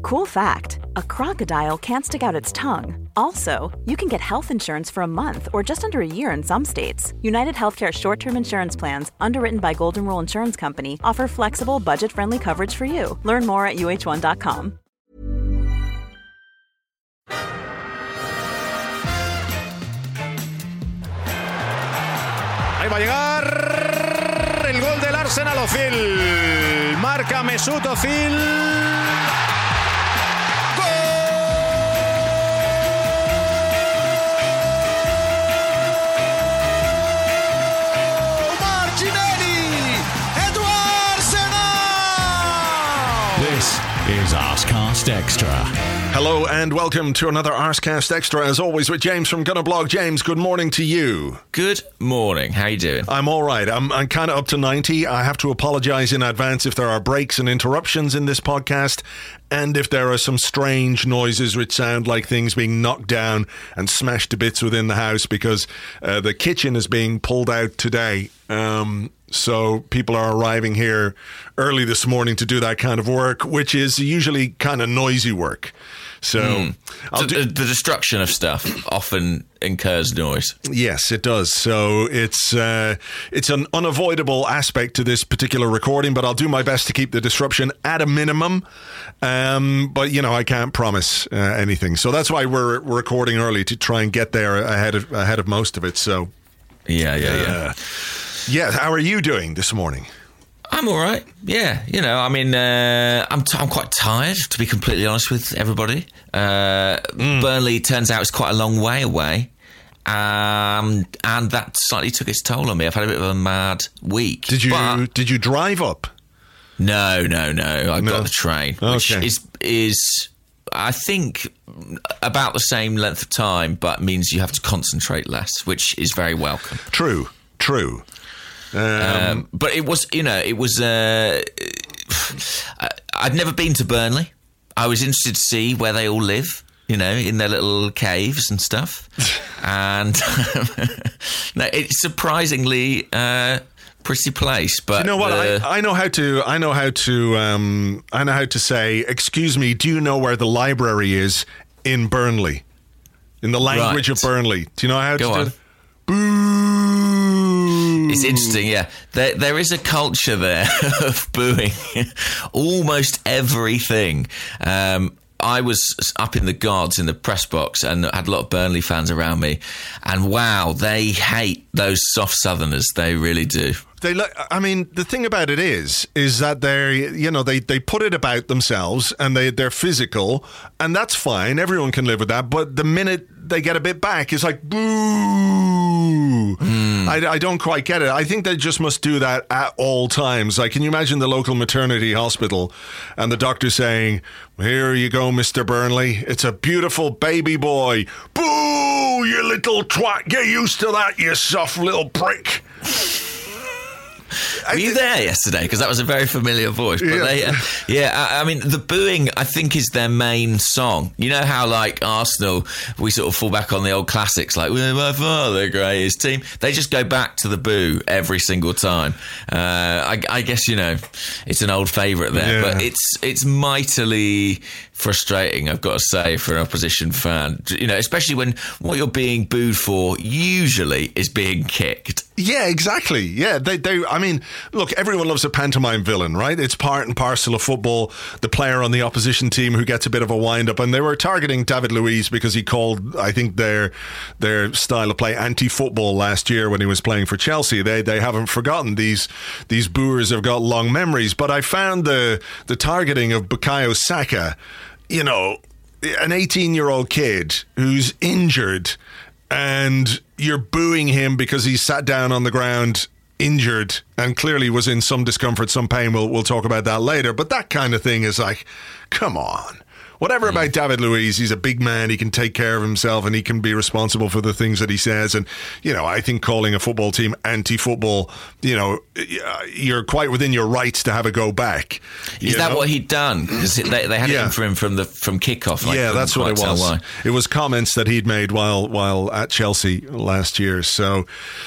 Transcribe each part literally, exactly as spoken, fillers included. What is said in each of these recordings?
Cool fact, a crocodile can't stick out its tongue. Also, you can get health insurance for a month or just under a year in some states. United Healthcare short-term insurance plans, underwritten by Golden Rule Insurance Company, offer flexible, budget-friendly coverage for you. Learn more at U H one dot com. Ahí va a llegar el gol del Arsenal. Ozil. Marca Mesut Ozil. Is Arsecast Extra. Hello and welcome to another Arsecast Extra, as always with James from Gunnerblog. James, good morning to you. Good morning. How you doing? I'm all right. I'm, I'm kind of up to ninety. I have to apologise in advance if there are breaks and interruptions in this podcast, and if there are some strange noises which sound like things being knocked down and smashed to bits within the house, because uh, the kitchen is being pulled out today. Um... So people are arriving here early this morning to do that kind of work, which is usually kind of noisy work. So, mm. so do- the destruction of stuff often incurs noise. Yes, it does. So it's uh, it's an unavoidable aspect to this particular recording, but I'll do my best to keep the disruption at a minimum. Um, but, you know, I can't promise uh, anything. So that's why we're, we're recording early, to try and get there ahead of, ahead of most of it. So, yeah, yeah, yeah. Uh, Yeah, how are you doing this morning? I'm all right. Yeah, you know, I mean, uh, I'm t- I'm quite tired, to be completely honest with everybody. Uh, mm. Burnley, turns out, is quite a long way away, um, and that slightly took its toll on me. I've had a bit of a mad week. Did you but Did you drive up? No, no, no. I no. got the train, okay. which is is. I think about the same length of time, but means you have to concentrate less, which is very welcome. True, true. Um, um, but it was, you know, it was. Uh, I'd never been to Burnley. I was interested to see where they all live, you know, in their little caves and stuff. And no, it's surprisingly uh, pretty place. But you know what? Uh, I, I know how to. I know how to. Um, I know how to say, "Excuse me, do you know where the library is in Burnley?" In the language right. of Burnley, do you know how Go to on. do it? Boo! It's interesting, yeah. There, there is a culture there of booing almost everything. Um, I was up in the gods in the press box and had a lot of Burnley fans around me. And wow, they hate those soft Southerners. They really do. They look, I mean, the thing about it is, is that they're, you know, they, they put it about themselves and they, they're physical, and that's fine. Everyone can live with that. But the minute they get a bit back, it's like, boo. Mm. I, I don't quite get it. I think they just must do that at all times. Like, can you imagine the local maternity hospital and the doctor saying, "Here you go, Mister Burnley. It's a beautiful baby boy. Boo, you little twat. Get used to that, you soft little prick." Were you there yesterday? Because that was a very familiar voice. But yeah, they, uh, yeah I, I mean, the booing, I think, is their main song. You know how, like, Arsenal, we sort of fall back on the old classics, like, "We're my father, greatest team." They just go back to the boo every single time. Uh, I, I guess, you know, it's an old favourite there. Yeah. But it's it's mightily frustrating, I've got to say, for an opposition fan. You know, especially when what you're being booed for usually is being kicked. Yeah, exactly. Yeah, they, they, I mean, look, everyone loves a pantomime villain, right? It's part and parcel of football. The player on the opposition team who gets a bit of a wind-up, and they were targeting David Luiz because he called, I think, their their style of play anti-football last year when he was playing for Chelsea. They they haven't forgotten. These these booers have got long memories. But I found the the targeting of Bukayo Saka, you know, an eighteen-year-old kid who's injured, and you're booing him because he sat down on the ground injured and clearly was in some discomfort, some pain. We'll, we'll talk about that later. But that kind of thing is like, come on. Whatever about David Luiz, he's a big man, he can take care of himself and he can be responsible for the things that he says. And, you know, I think calling a football team anti-football, you know, you're quite within your rights to have a go back. Is that know? what he'd done? Because they, they had yeah. it in for him from the from kickoff. Like, yeah, that's what it was. Why. It was comments that he'd made while while at Chelsea last year. So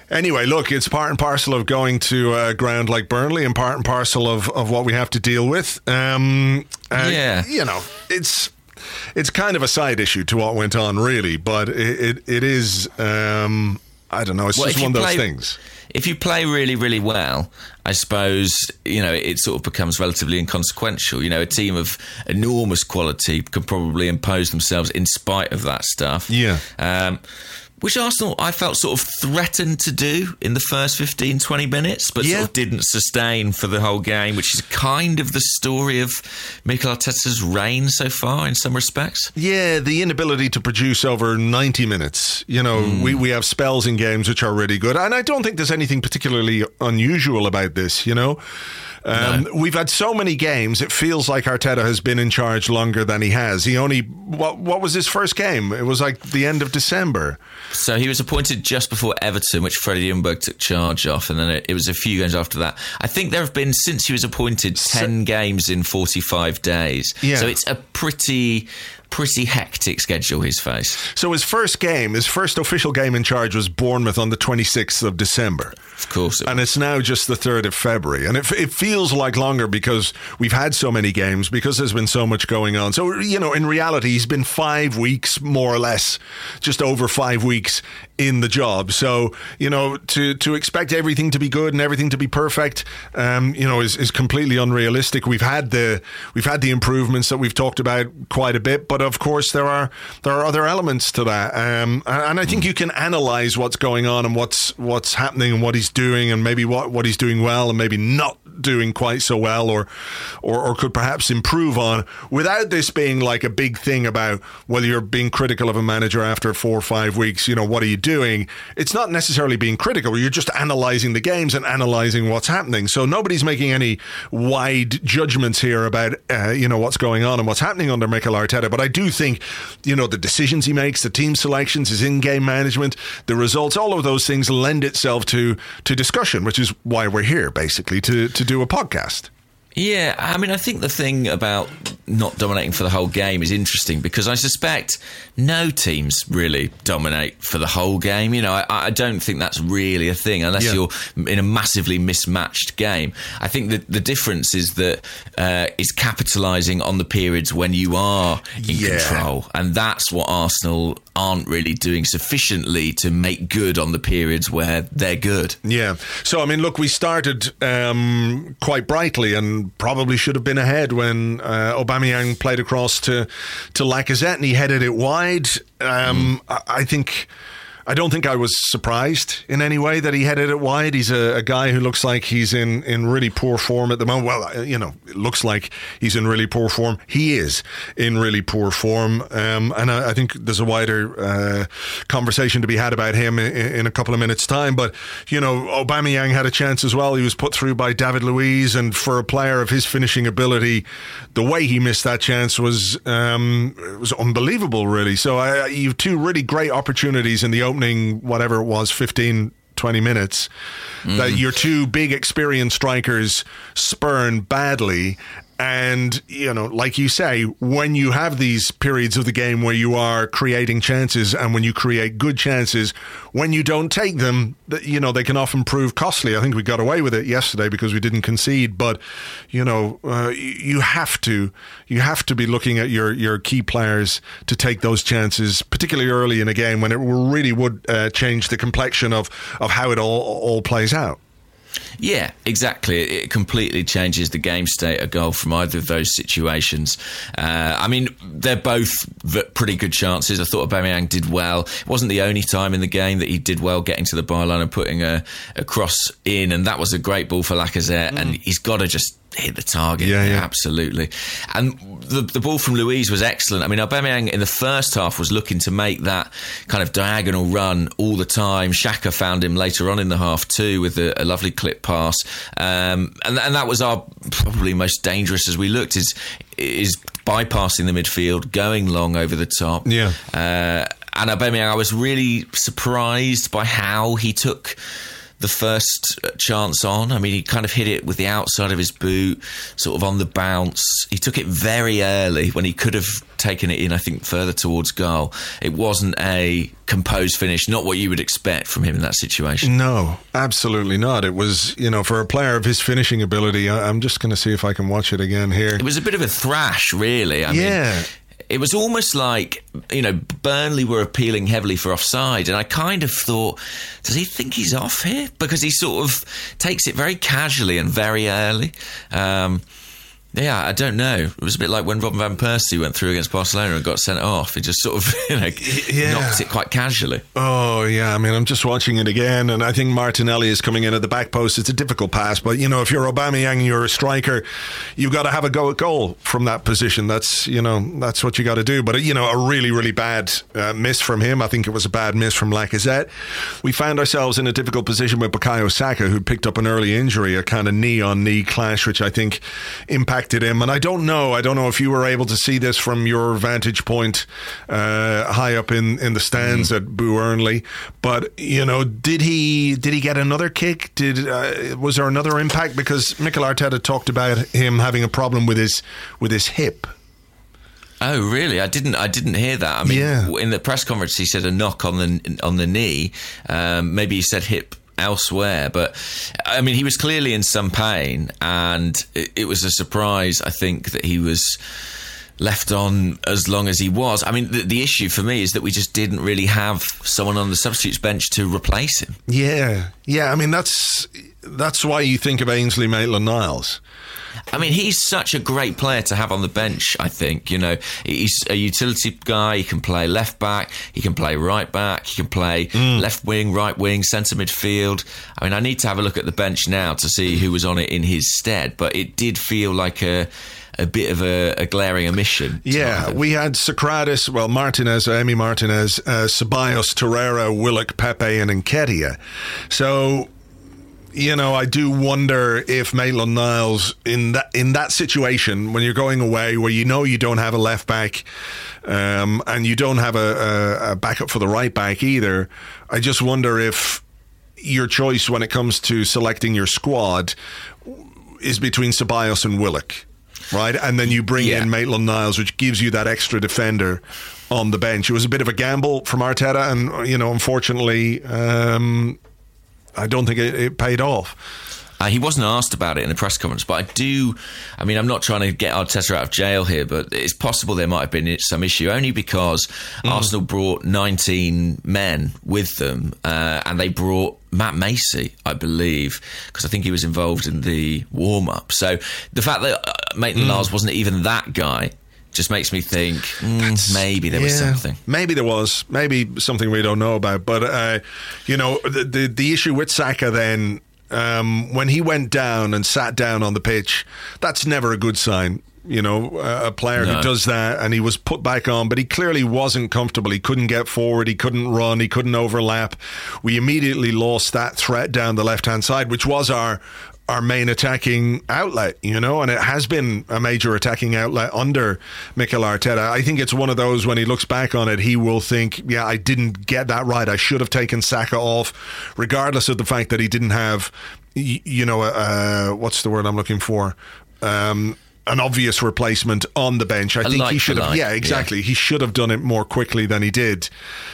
Anyway, look, it's part and parcel of going to a ground like Burnley and part and parcel of, of what we have to deal with. Um, uh, yeah. You know, it's it's kind of a side issue to what went on, really, but it, it, it is, um, I don't know, it's well, just one of those play- things. If you play really, really well, I suppose, you know, it sort of becomes relatively inconsequential. You know, a team of enormous quality can probably impose themselves in spite of that stuff. Yeah. Um, which Arsenal, I felt, sort of threatened to do in the first fifteen, twenty minutes, but yeah. sort of didn't sustain for the whole game, which is kind of the story of Mikel Arteta's reign so far in some respects. Yeah, the inability to produce over ninety minutes. You know, mm. we, we have spells in games which are really good, and I don't think there's anything particularly unusual about this, you know. Um, no. We've had so many games, it feels like Arteta has been in charge longer than he has. He only, what, what was his first game? It was like the end of December. So he was appointed just before Everton, which Freddie Ljungberg took charge of, and then it, it was a few games after that. I think there have been, since he was appointed, ten so, games in forty-five days. Yeah. So it's a pretty... pretty hectic schedule he's faced. So his first game, his first official game in charge was Bournemouth on the twenty-sixth of December. Of course. It and it's now just the third of February. And it, it feels like longer because we've had so many games, because there's been so much going on. So, you know, in reality, he's been five weeks, more or less, just over five weeks in the job. So, you know, to, to expect everything to be good and everything to be perfect, um, you know, is, is completely unrealistic. We've had the we've had the improvements that we've talked about quite a bit, but of course there are there are other elements to that. Um, and I think you can analyse what's going on and what's what's happening and what he's doing, and maybe what, what he's doing well and maybe not doing quite so well, or, or or could perhaps improve on, without this being like a big thing about whether you're being critical of a manager after four or five weeks. You know, what are you doing? It's not necessarily being critical. You're just analysing the games and analysing what's happening. So nobody's making any wide judgments here about uh, you know, what's going on and what's happening under Mikel Arteta. But I do think, you know, the decisions he makes, the team selections, his in-game management, the results, all of those things lend itself to to discussion, which is why we're here, basically, to to do a podcast. Yeah, I mean, I think the thing about not dominating for the whole game is interesting, because I suspect no teams really dominate for the whole game. You know, I, I don't think that's really a thing unless yeah. you're in a massively mismatched game. I think that the difference is that uh, is capitalising on the periods when you are in yeah. control, and that's what Arsenal aren't really doing sufficiently to make good on the periods where they're good. Yeah. So, I mean, look, we started um, quite brightly and probably should have been ahead when uh, Aubameyang played across to, to Lacazette and he headed it wide. Um, mm. I, I think... I don't think I was surprised in any way that he headed it wide. He's a, a guy who looks like he's in, in really poor form at the moment. Well, you know, it looks like he's in really poor form. He is in really poor form. Um, and I, I think there's a wider uh, conversation to be had about him in, in a couple of minutes' time. But, you know, Aubameyang had a chance as well. He was put through by David Luiz. And for a player of his finishing ability, the way he missed that chance was, um, was unbelievable, really. So I, you have two really great opportunities in the opening opening, whatever it was, fifteen, twenty minutes, mm. that your two big experienced strikers spurn badly. And, you know, like you say, when you have these periods of the game where you are creating chances and when you create good chances, when you don't take them, you know, they can often prove costly. I think we got away with it yesterday because we didn't concede. But, you know, uh, you have to you have to be looking at your, your key players to take those chances, particularly early in a game when it really would uh, change the complexion of, of how it all all plays out. Yeah, exactly. It completely changes the game state of goal from either of those situations. Uh, I mean, they're both pretty good chances. I thought Aubameyang did well. It wasn't the only time in the game that he did well getting to the byline and putting a, a cross in, and that was a great ball for Lacazette, mm. and he's got to just hit the target. Yeah, yeah. Absolutely. And the, the ball from Luiz was excellent. I mean, Aubameyang in the first half was looking to make that kind of diagonal run all the time. Xhaka found him later on in the half too with a, a lovely clip pass. Um, and, and that was our probably most dangerous as we looked, is is bypassing the midfield, going long over the top. Yeah. Uh, and Aubameyang, I was really surprised by how he took the first chance on. I mean, he kind of hit it with the outside of his boot, sort of on the bounce. He took it very early when he could have taken it in, I think, further towards goal. It wasn't a composed finish, not what you would expect from him in that situation. No, absolutely not. It was, you know, for a player of his finishing ability, I, I'm just going to see if I can watch it again here. It was a bit of a thrash, really. I yeah. mean, it was almost like, you know, Burnley were appealing heavily for offside, and I kind of thought, does he think he's off here? Because he sort of takes it very casually and very early. Um, yeah, I don't know. It was a bit like when Robin van Persie went through against Barcelona and got sent off. He just sort of, you know, yeah. knocked it quite casually. Oh, yeah. I mean, I'm just watching it again, and I think Martinelli is coming in at the back post. It's a difficult pass, but, you know, if you're Aubameyang and you're a striker, you've got to have a go at goal from that position. That's, you know, that's what you got to do. But, you know, a really, really bad uh, miss from him. I think it was a bad miss from Lacazette. We found ourselves in a difficult position with Bukayo Saka, who picked up an early injury, a kind of knee-on-knee clash, which I think impacted him. And I don't know I don't know if you were able to see this from your vantage point uh, high up in, in the stands mm. at Boo Earnley, but you know, did he did he get another kick? Did uh, was there another impact? Because Mikel Arteta talked about him having a problem with his with his hip. Oh, really? I didn't. I didn't hear that. I mean, yeah. in the press conference, he said a knock on the on the knee. Um, maybe he said hip elsewhere, but I mean, he was clearly in some pain, and it, it was a surprise, I think, that he was left on as long as he was. I mean, the, the issue for me is that we just didn't really have someone on the substitutes bench to replace him. Yeah, yeah. I mean, that's that's why you think of Ainsley Maitland-Niles. I mean, he's such a great player to have on the bench, I think. You know, he's a utility guy. He can play left back. He can play right back. He can play mm. left wing, right wing, centre midfield. I mean, I need to have a look at the bench now to see who was on it in his stead. But it did feel like a... a bit of a, a glaring omission. Yeah, we had Socrates, well, Martinez, Emi Martinez, uh, Ceballos, Torreira, Willock, Pepe and Nketiah. So... you know, I do wonder if Maitland-Niles, in that in that situation, when you're going away, where you know you don't have a left back um, and you don't have a, a, a backup for the right back either, I just wonder if your choice when it comes to selecting your squad is between Ceballos and Willock, right? And then you bring yeah. in Maitland-Niles, which gives you that extra defender on the bench. It was a bit of a gamble from Arteta, and, you know, unfortunately... Um, I don't think it, it paid off. Uh, he wasn't asked about it in the press conference, but I do... I mean, I'm not trying to get Arteta out of jail here, but it's possible there might have been some issue, only because mm. Arsenal brought nineteen men with them, uh, and they brought Matt Macy, I believe, because I think he was involved in the warm-up. So the fact that uh, Maitland-Niles mm. wasn't even that guy just makes me think mm, maybe there was yeah, something. Maybe there was. Maybe something we don't know about. But, uh, you know, the, the the issue with Saka then, um, when he went down and sat down on the pitch, that's never a good sign. You know, a player no. who does that, and he was put back on, but he clearly wasn't comfortable. He couldn't get forward, he couldn't run, he couldn't overlap. We immediately lost that threat down the left-hand side, which was our... our main attacking outlet, you know, and it has been a major attacking outlet under Mikel Arteta. I think it's one of those, when he looks back on it, he will think, yeah, I didn't get that right. I should have taken Saka off, regardless of the fact that he didn't have, you know, uh, what's the word I'm looking for? Um, an obvious replacement on the bench. I a think like he should have, like. yeah, exactly. Yeah. He should have done it more quickly than he did.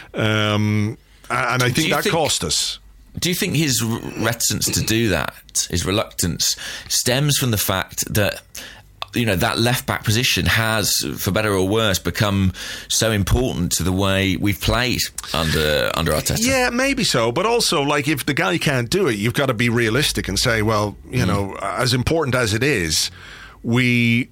Um, and I think that think- cost us. Do you think his reticence to do that, his reluctance, stems from the fact that, you know, that left-back position has, for better or worse, become so important to the way we've played under under Arteta? Yeah, maybe so. But also, like, if the guy can't do it, you've got to be realistic and say, well, you mm. know, as important as it is, we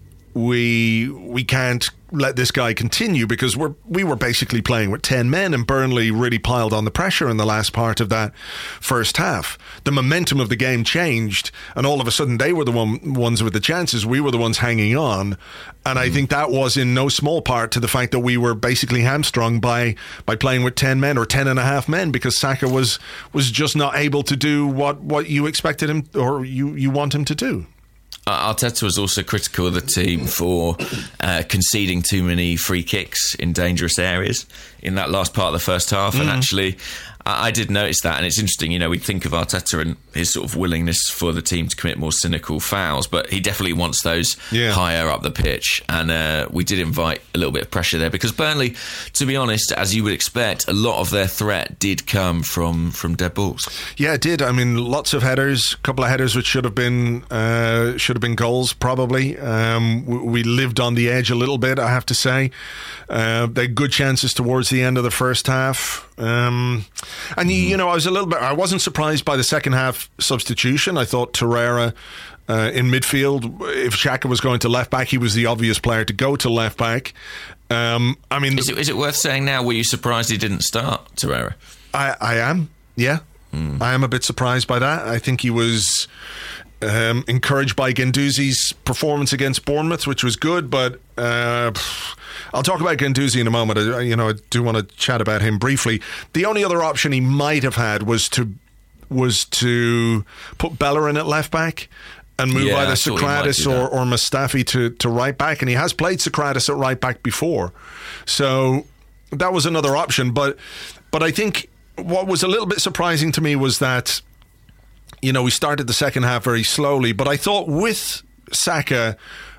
we we can't let this guy continue, because we're we were basically playing with ten men, and Burnley really piled on the pressure in the last part of that first half. The momentum of the game changed, and all of a sudden they were the one, ones with the chances. We were the ones hanging on, and mm. I think that was in no small part to the fact that we were basically hamstrung by by playing with ten men or ten and a half men, because Saka was was just not able to do what what you expected him, or you you want him to do. Arteta was also critical of the team for uh, conceding too many free kicks in dangerous areas in that last part of the first half. Mm. And actually, I, I did notice that, and it's interesting. You know, we think of Arteta and his sort of willingness for the team to commit more cynical fouls, but he definitely wants those yeah. higher up the pitch. And uh, we did invite a little bit of pressure there because Burnley, to be honest, as you would expect, a lot of their threat did come from from dead balls. Yeah, it did. I mean, lots of headers, a couple of headers which should have been uh, should have been goals probably. Um, we lived on the edge a little bit, I have to say. Uh, they had good chances towards the end of the first half. Um, and, you know, I was a little bit, I wasn't surprised by the second half substitution. I thought Torreira uh, in midfield, if Xhaka was going to left back, he was the obvious player to go to left back. Um, I mean, is it, is it worth saying now, were you surprised he didn't start, Torreira? I, I am, yeah. Mm. I am a bit surprised by that. I think he was um, encouraged by Guendouzi's performance against Bournemouth, which was good, but uh, I'll talk about Guendouzi in a moment. I, you know, I do want to chat about him briefly. The only other option he might have had was to was to put Bellerin at left back and move yeah, either Socrates or, or Mustafi to, to right back, and he has played Socrates at right back before, so that was another option. But but I think what was a little bit surprising to me was that, you know, we started the second half very slowly, but I thought with Saka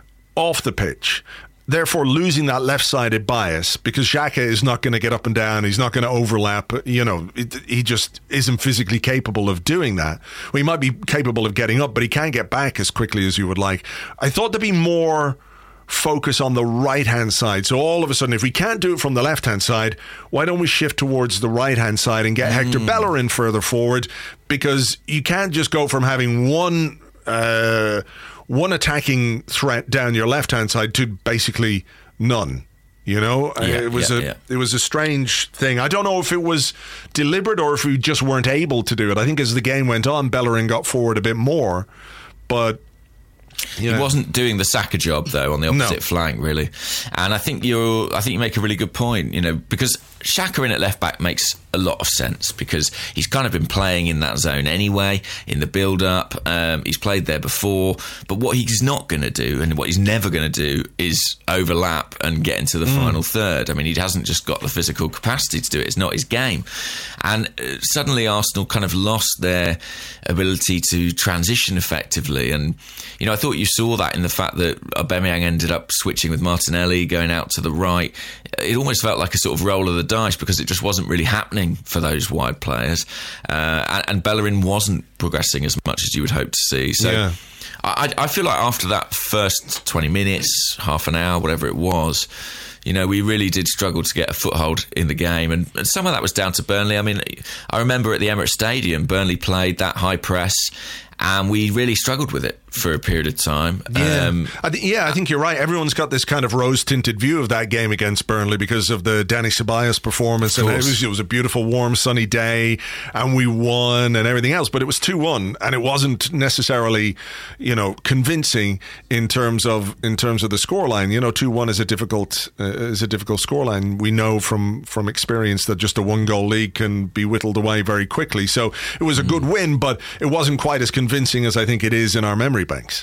off the pitch, therefore losing that left-sided bias, because Xhaka is not going to get up and down, he's not going to overlap, you know, it, he just isn't physically capable of doing that. Well, he might be capable of getting up, but he can't get back as quickly as you would like. I thought there'd be more focus on the right-hand side. So all of a sudden, if we can't do it from the left-hand side, why don't we shift towards the right-hand side and get mm. Hector Bellerin further forward? Because you can't just go from having one uh, one attacking threat down your left-hand side to basically none. You know, yeah, uh, it was yeah, a yeah. it was a strange thing. I don't know if it was deliberate or if we just weren't able to do it. I think as the game went on, Bellerin got forward a bit more, but yeah. He wasn't doing the Saka job though on the opposite no. flank, really. And I think you I think you make a really good point, you know, because Xhaka in at left back makes a lot of sense because he's kind of been playing in that zone anyway, in the build up. Um, he's played there before, but what he's not going to do and what he's never going to do is overlap and get into the mm. final third. I mean, he hasn't just got the physical capacity to do it. It's not his game. And uh, suddenly Arsenal kind of lost their ability to transition effectively. And, you know, I thought you saw that in the fact that Aubameyang ended up switching with Martinelli, going out to the right. It almost felt like a sort of roll of the dice because it just wasn't really happening for those wide players. Uh, and, and Bellerin wasn't progressing as much as you would hope to see. So yeah. I, I feel like after that first twenty minutes, half an hour, whatever it was, you know, we really did struggle to get a foothold in the game. And, and some of that was down to Burnley. I mean, I remember at the Emirates Stadium, Burnley played that high press and we really struggled with it for a period of time. Yeah, um, I th- yeah, I think you're right. Everyone's got this kind of rose-tinted view of that game against Burnley because of the Dani Ceballos performance. And it was, it was a beautiful, warm, sunny day, and we won and everything else. But it was two one, and it wasn't necessarily, you know, convincing in terms of in terms of the scoreline. You know, two one is a difficult uh, is a difficult scoreline. We know from from experience that just a one-goal lead can be whittled away very quickly. So it was a good win, but it wasn't quite as convincing as I think it is in our memory banks.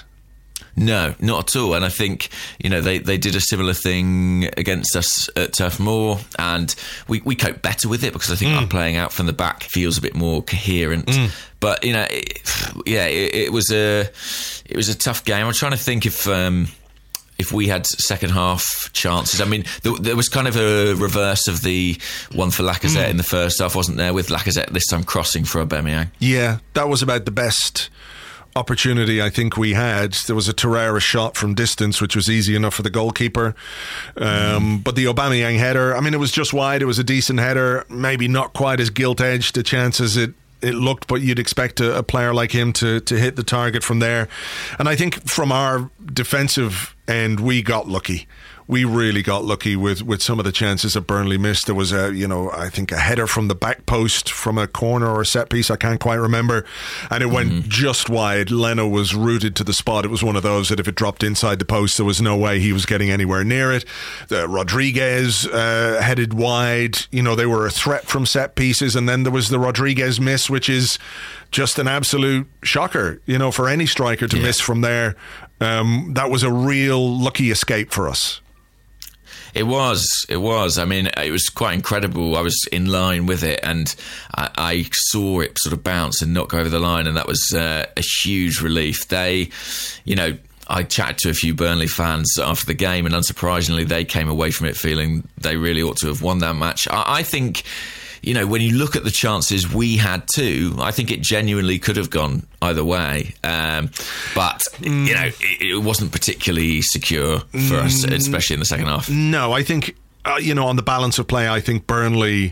No, not at all. And I think, you know, they, they did a similar thing against us at Turf Moor, and we, we cope better with it because I think mm. our playing out from the back feels a bit more coherent. Mm. But, you know, it, yeah, it, it was a it was a tough game. I'm trying to think if um, if we had second half chances. I mean, there, there was kind of a reverse of the one for Lacazette mm. in the first half, wasn't there, with Lacazette this time crossing for Aubameyang. Yeah, that was about the best opportunity I think we had. There was a Torreira shot from distance which was easy enough for the goalkeeper, um, mm. but the Aubameyang header, I mean, it was just wide. It was a decent header, maybe not quite as gilt-edged a chance as it it looked, but you'd expect a, a player like him to to hit the target from there. And I think from our defensive end, we got lucky. We really got lucky with, with some of the chances that Burnley missed. There was a, you know, I think a header from the back post from a corner or a set piece, I can't quite remember, and it went mm-hmm. just wide. Leno was rooted to the spot. It was one of those that if it dropped inside the post, there was no way he was getting anywhere near it. The Rodriguez uh, headed wide. You know, they were a threat from set pieces, and then there was the Rodriguez miss, which is just an absolute shocker, you know, for any striker to yeah. miss from there. Um, that was a real lucky escape for us. It was, it was. I mean, it was quite incredible. I was in line with it, and I, I saw it sort of bounce and not go over the line, and that was uh, a huge relief. They, you know, I chatted to a few Burnley fans after the game, and unsurprisingly, they came away from it feeling they really ought to have won that match. I, I think, you know, when you look at the chances we had too, I think it genuinely could have gone either way. Um, but, mm. you know, it, it wasn't particularly secure for mm. us, especially in the second half. No, I think, uh, you know, on the balance of play, I think Burnley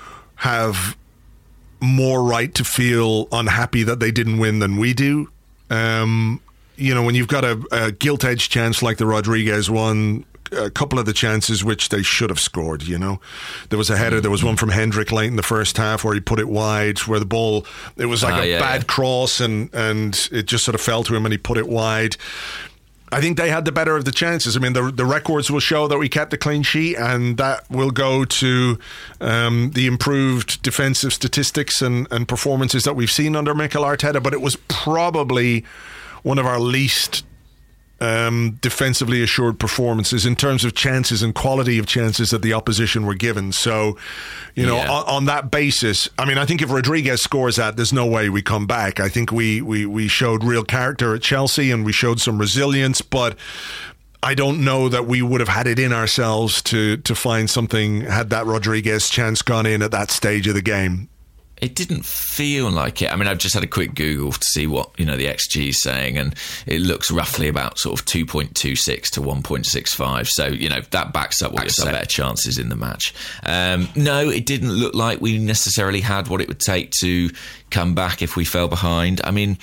have more right to feel unhappy that they didn't win than we do. Um, you know, when you've got a, a gilt-edged chance like the Rodriguez one, a couple of the chances which they should have scored, you know. There was a header, there was one from Hendrick late in the first half where he put it wide, where the ball, it was like uh, a yeah, bad yeah. cross and, and it just sort of fell to him and he put it wide. I think they had the better of the chances. I mean, the the records will show that we kept a clean sheet, and that will go to um, the improved defensive statistics and, and performances that we've seen under Mikel Arteta, but it was probably one of our least Um, defensively assured performances in terms of chances and quality of chances that the opposition were given. So, you know, yeah. on, on that basis, I mean, I think if Rodriguez scores that, there's no way we come back. I think we, we, we showed real character at Chelsea and we showed some resilience, but I don't know that we would have had it in ourselves to, to find something had that Rodriguez chance gone in at that stage of the game. It didn't feel like it. I mean, I've just had a quick Google to see what, you know, the X G is saying, and it looks roughly about sort of two point two six to one point six five. So, you know, that backs up what you said, better chances in the match. Um, no, it didn't look like we necessarily had what it would take to come back if we fell behind. I mean,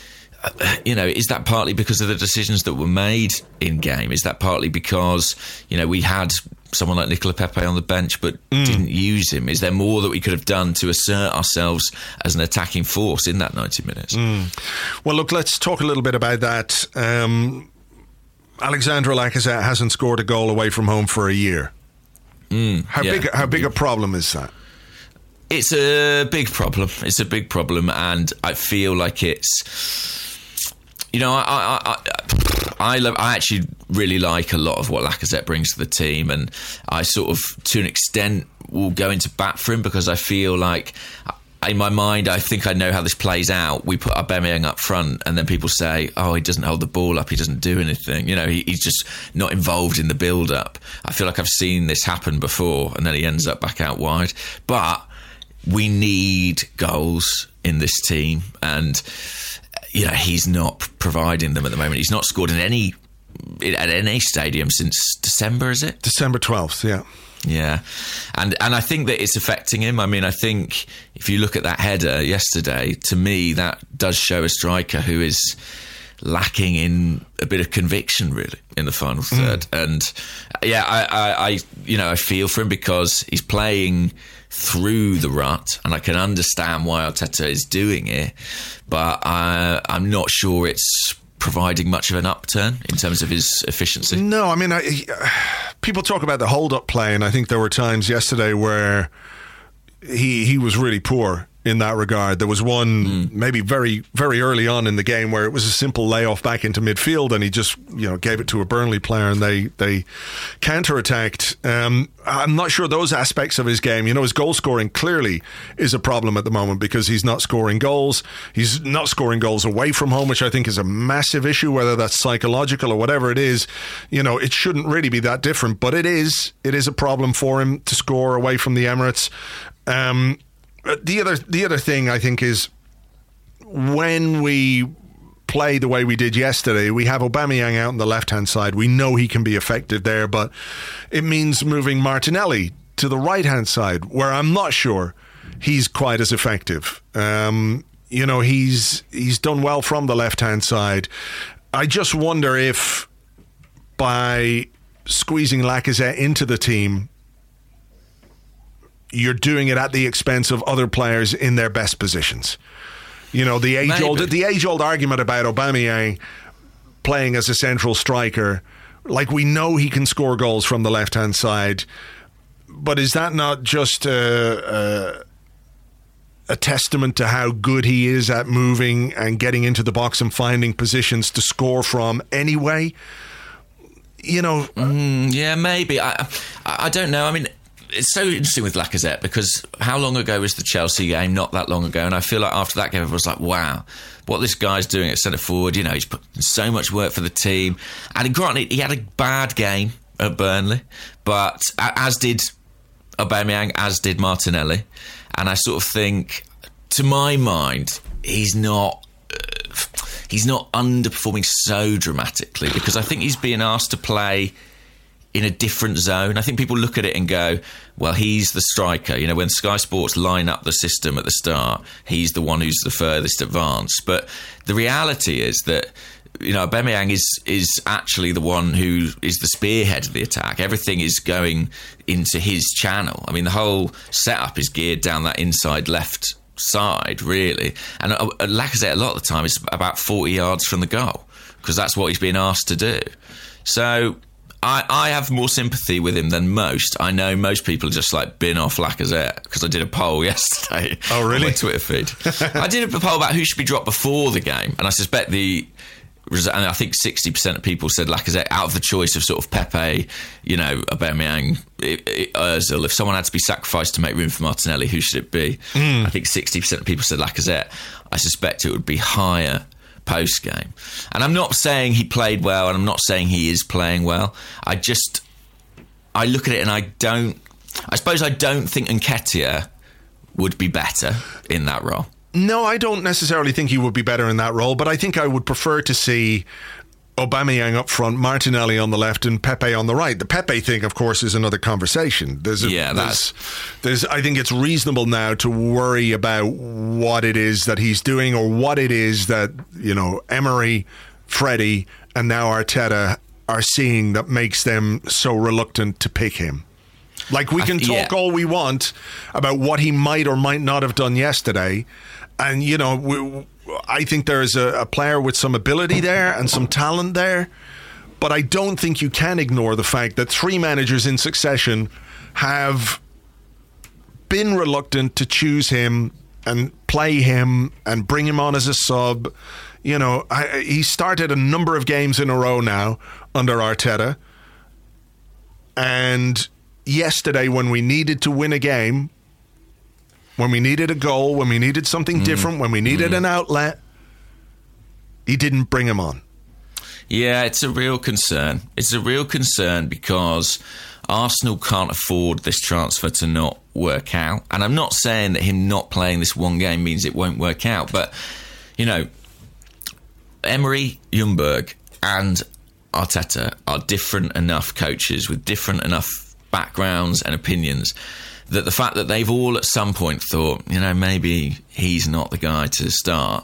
you know, is that partly because of the decisions that were made in game? Is that partly because, you know, we had someone like Nicola Pepe on the bench but mm. didn't use him? Is there more that we could have done to assert ourselves as an attacking force in that ninety minutes? Mm. Well, look, let's talk a little bit about that. Um, Alexandre Lacazette hasn't scored a goal away from home for a year. Mm, how yeah. big? How big a problem is that? It's a big problem. It's a big problem, and I feel like it's. You know, I I, I, I, love, I actually really like a lot of what Lacazette brings to the team, and I sort of, to an extent, will go into bat for him because I feel like, in my mind, I think I know how this plays out. We put Aubameyang up front, and then people say, oh, he doesn't hold the ball up, he doesn't do anything. You know, he, he's just not involved in the build-up. I feel like I've seen this happen before, and then he ends up back out wide. But we need goals in this team, and you know, he's not providing them at the moment. He's not scored in any at any stadium since December, is it? December twelfth, yeah. Yeah. And and I think that it's affecting him. I mean, I think if you look at that header yesterday, to me, that does show a striker who is lacking in a bit of conviction, really, in the final third. Mm. And yeah, I, I, I, you know, I feel for him because he's playing through the rut, and I can understand why Arteta is doing it, but I, I'm not sure it's providing much of an upturn in terms of his efficiency. No, I mean, I, people talk about the hold-up play, and I think there were times yesterday where he he was really poor in that regard. There was one mm. maybe very, very early on in the game where it was a simple layoff back into midfield, and he just, you know, gave it to a Burnley player, and they they counter-attacked. Um, I'm not sure those aspects of his game. You know, his goal scoring clearly is a problem at the moment because he's not scoring goals. He's not scoring goals away from home, which I think is a massive issue, whether that's psychological or whatever it is. You know, it shouldn't really be that different, but it is. It is a problem for him to score away from the Emirates. Um, The other the other thing I think is when we play the way we did yesterday, we have Aubameyang out on the left-hand side. We know he can be effective there, but it means moving Martinelli to the right-hand side, where I'm not sure he's quite as effective. Um, you know, he's he's done well from the left-hand side. I just wonder if by squeezing Lacazette into the team, you're doing it at the expense of other players in their best positions. You know, the age-old the age-old argument about Aubameyang playing as a central striker, like we know he can score goals from the left-hand side, but is that not just a, a, a testament to how good he is at moving and getting into the box and finding positions to score from anyway? You know, mm, yeah, maybe. I, I, I don't know. I mean, it's so interesting with Lacazette because how long ago was the Chelsea game? Not that long ago. And I feel like after that game, I was like, wow, what this guy's doing at centre forward. You know, he's put in so much work for the team. And granted, he had a bad game at Burnley, but as did Aubameyang, as did Martinelli. And I sort of think, to my mind, he's not uh, he's not underperforming so dramatically because I think he's being asked to play in a different zone. I think people look at it and go, well, he's the striker. You know, when Sky Sports line up the system at the start, he's the one who's the furthest advanced. But the reality is that, you know, Aubameyang is is actually the one who is the spearhead of the attack. Everything is going into his channel. I mean, the whole setup is geared down that inside left side, really. And uh, Lacazette, a lot of the time, is about forty yards from the goal because that's what he's being asked to do. So I, I have more sympathy with him than most. I know most people just like bin off Lacazette because I did a poll yesterday. Oh, really? On my Twitter feed. I did a poll about who should be dropped before the game, and I suspect the and I think sixty percent of people said Lacazette out of the choice of sort of Pepe, you know, Aubameyang, Ozil. If someone had to be sacrificed to make room for Martinelli, who should it be? Mm. I think sixty percent of people said Lacazette. I suspect it would be higher post-game. And I'm not saying he played well, and I'm not saying he is playing well. I just, I look at it and I don't, I suppose I don't think Nketiah would be better in that role. No, I don't necessarily think he would be better in that role, but I think I would prefer to see Aubameyang up front, Martinelli on the left, and Pepe on the right. The Pepe thing, of course, is another conversation. There's a, yeah, that's... There's, there's, I think it's reasonable now to worry about what it is that he's doing or what it is that, you know, Emery, Freddie, and now Arteta are seeing that makes them so reluctant to pick him. Like, we can talk yeah. all we want about what he might or might not have done yesterday, and, you know, we, I think there's a, a player with some ability there and some talent there, but I don't think you can ignore the fact that three managers in succession have been reluctant to choose him and play him and bring him on as a sub. You know, I, he started a number of games in a row now under Arteta, and yesterday when we needed to win a game, when we needed a goal, when we needed something mm. different, when we needed mm. an outlet, he didn't bring him on. Yeah, it's a real concern. It's a real concern because Arsenal can't afford this transfer to not work out. And I'm not saying that him not playing this one game means it won't work out. But, you know, Emery, Ljungberg and Arteta are different enough coaches with different enough backgrounds and opinions that the fact that they've all at some point thought, you know, maybe he's not the guy to start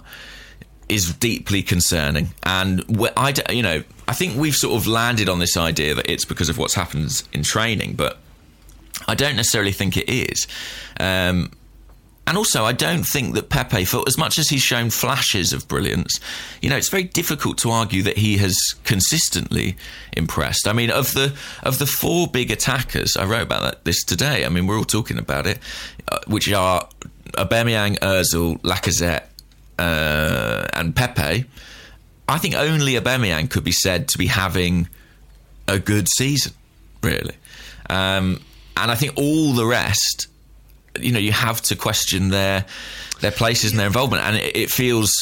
is deeply concerning. And I, you know, I think we've sort of landed on this idea that it's because of what's happened in training, but I don't necessarily think it is. Um, and also, I don't think that Pepe, for as much as he's shown flashes of brilliance, you know, it's very difficult to argue that he has consistently impressed. I mean, of the of the four big attackers, I wrote about that, this today. I mean, we're all talking about it, uh, which are Aubameyang, Ozil, Lacazette, uh, and Pepe. I think only Aubameyang could be said to be having a good season, really. Um, and I think all the rest, you know, you have to question their their places and their involvement, and it, it feels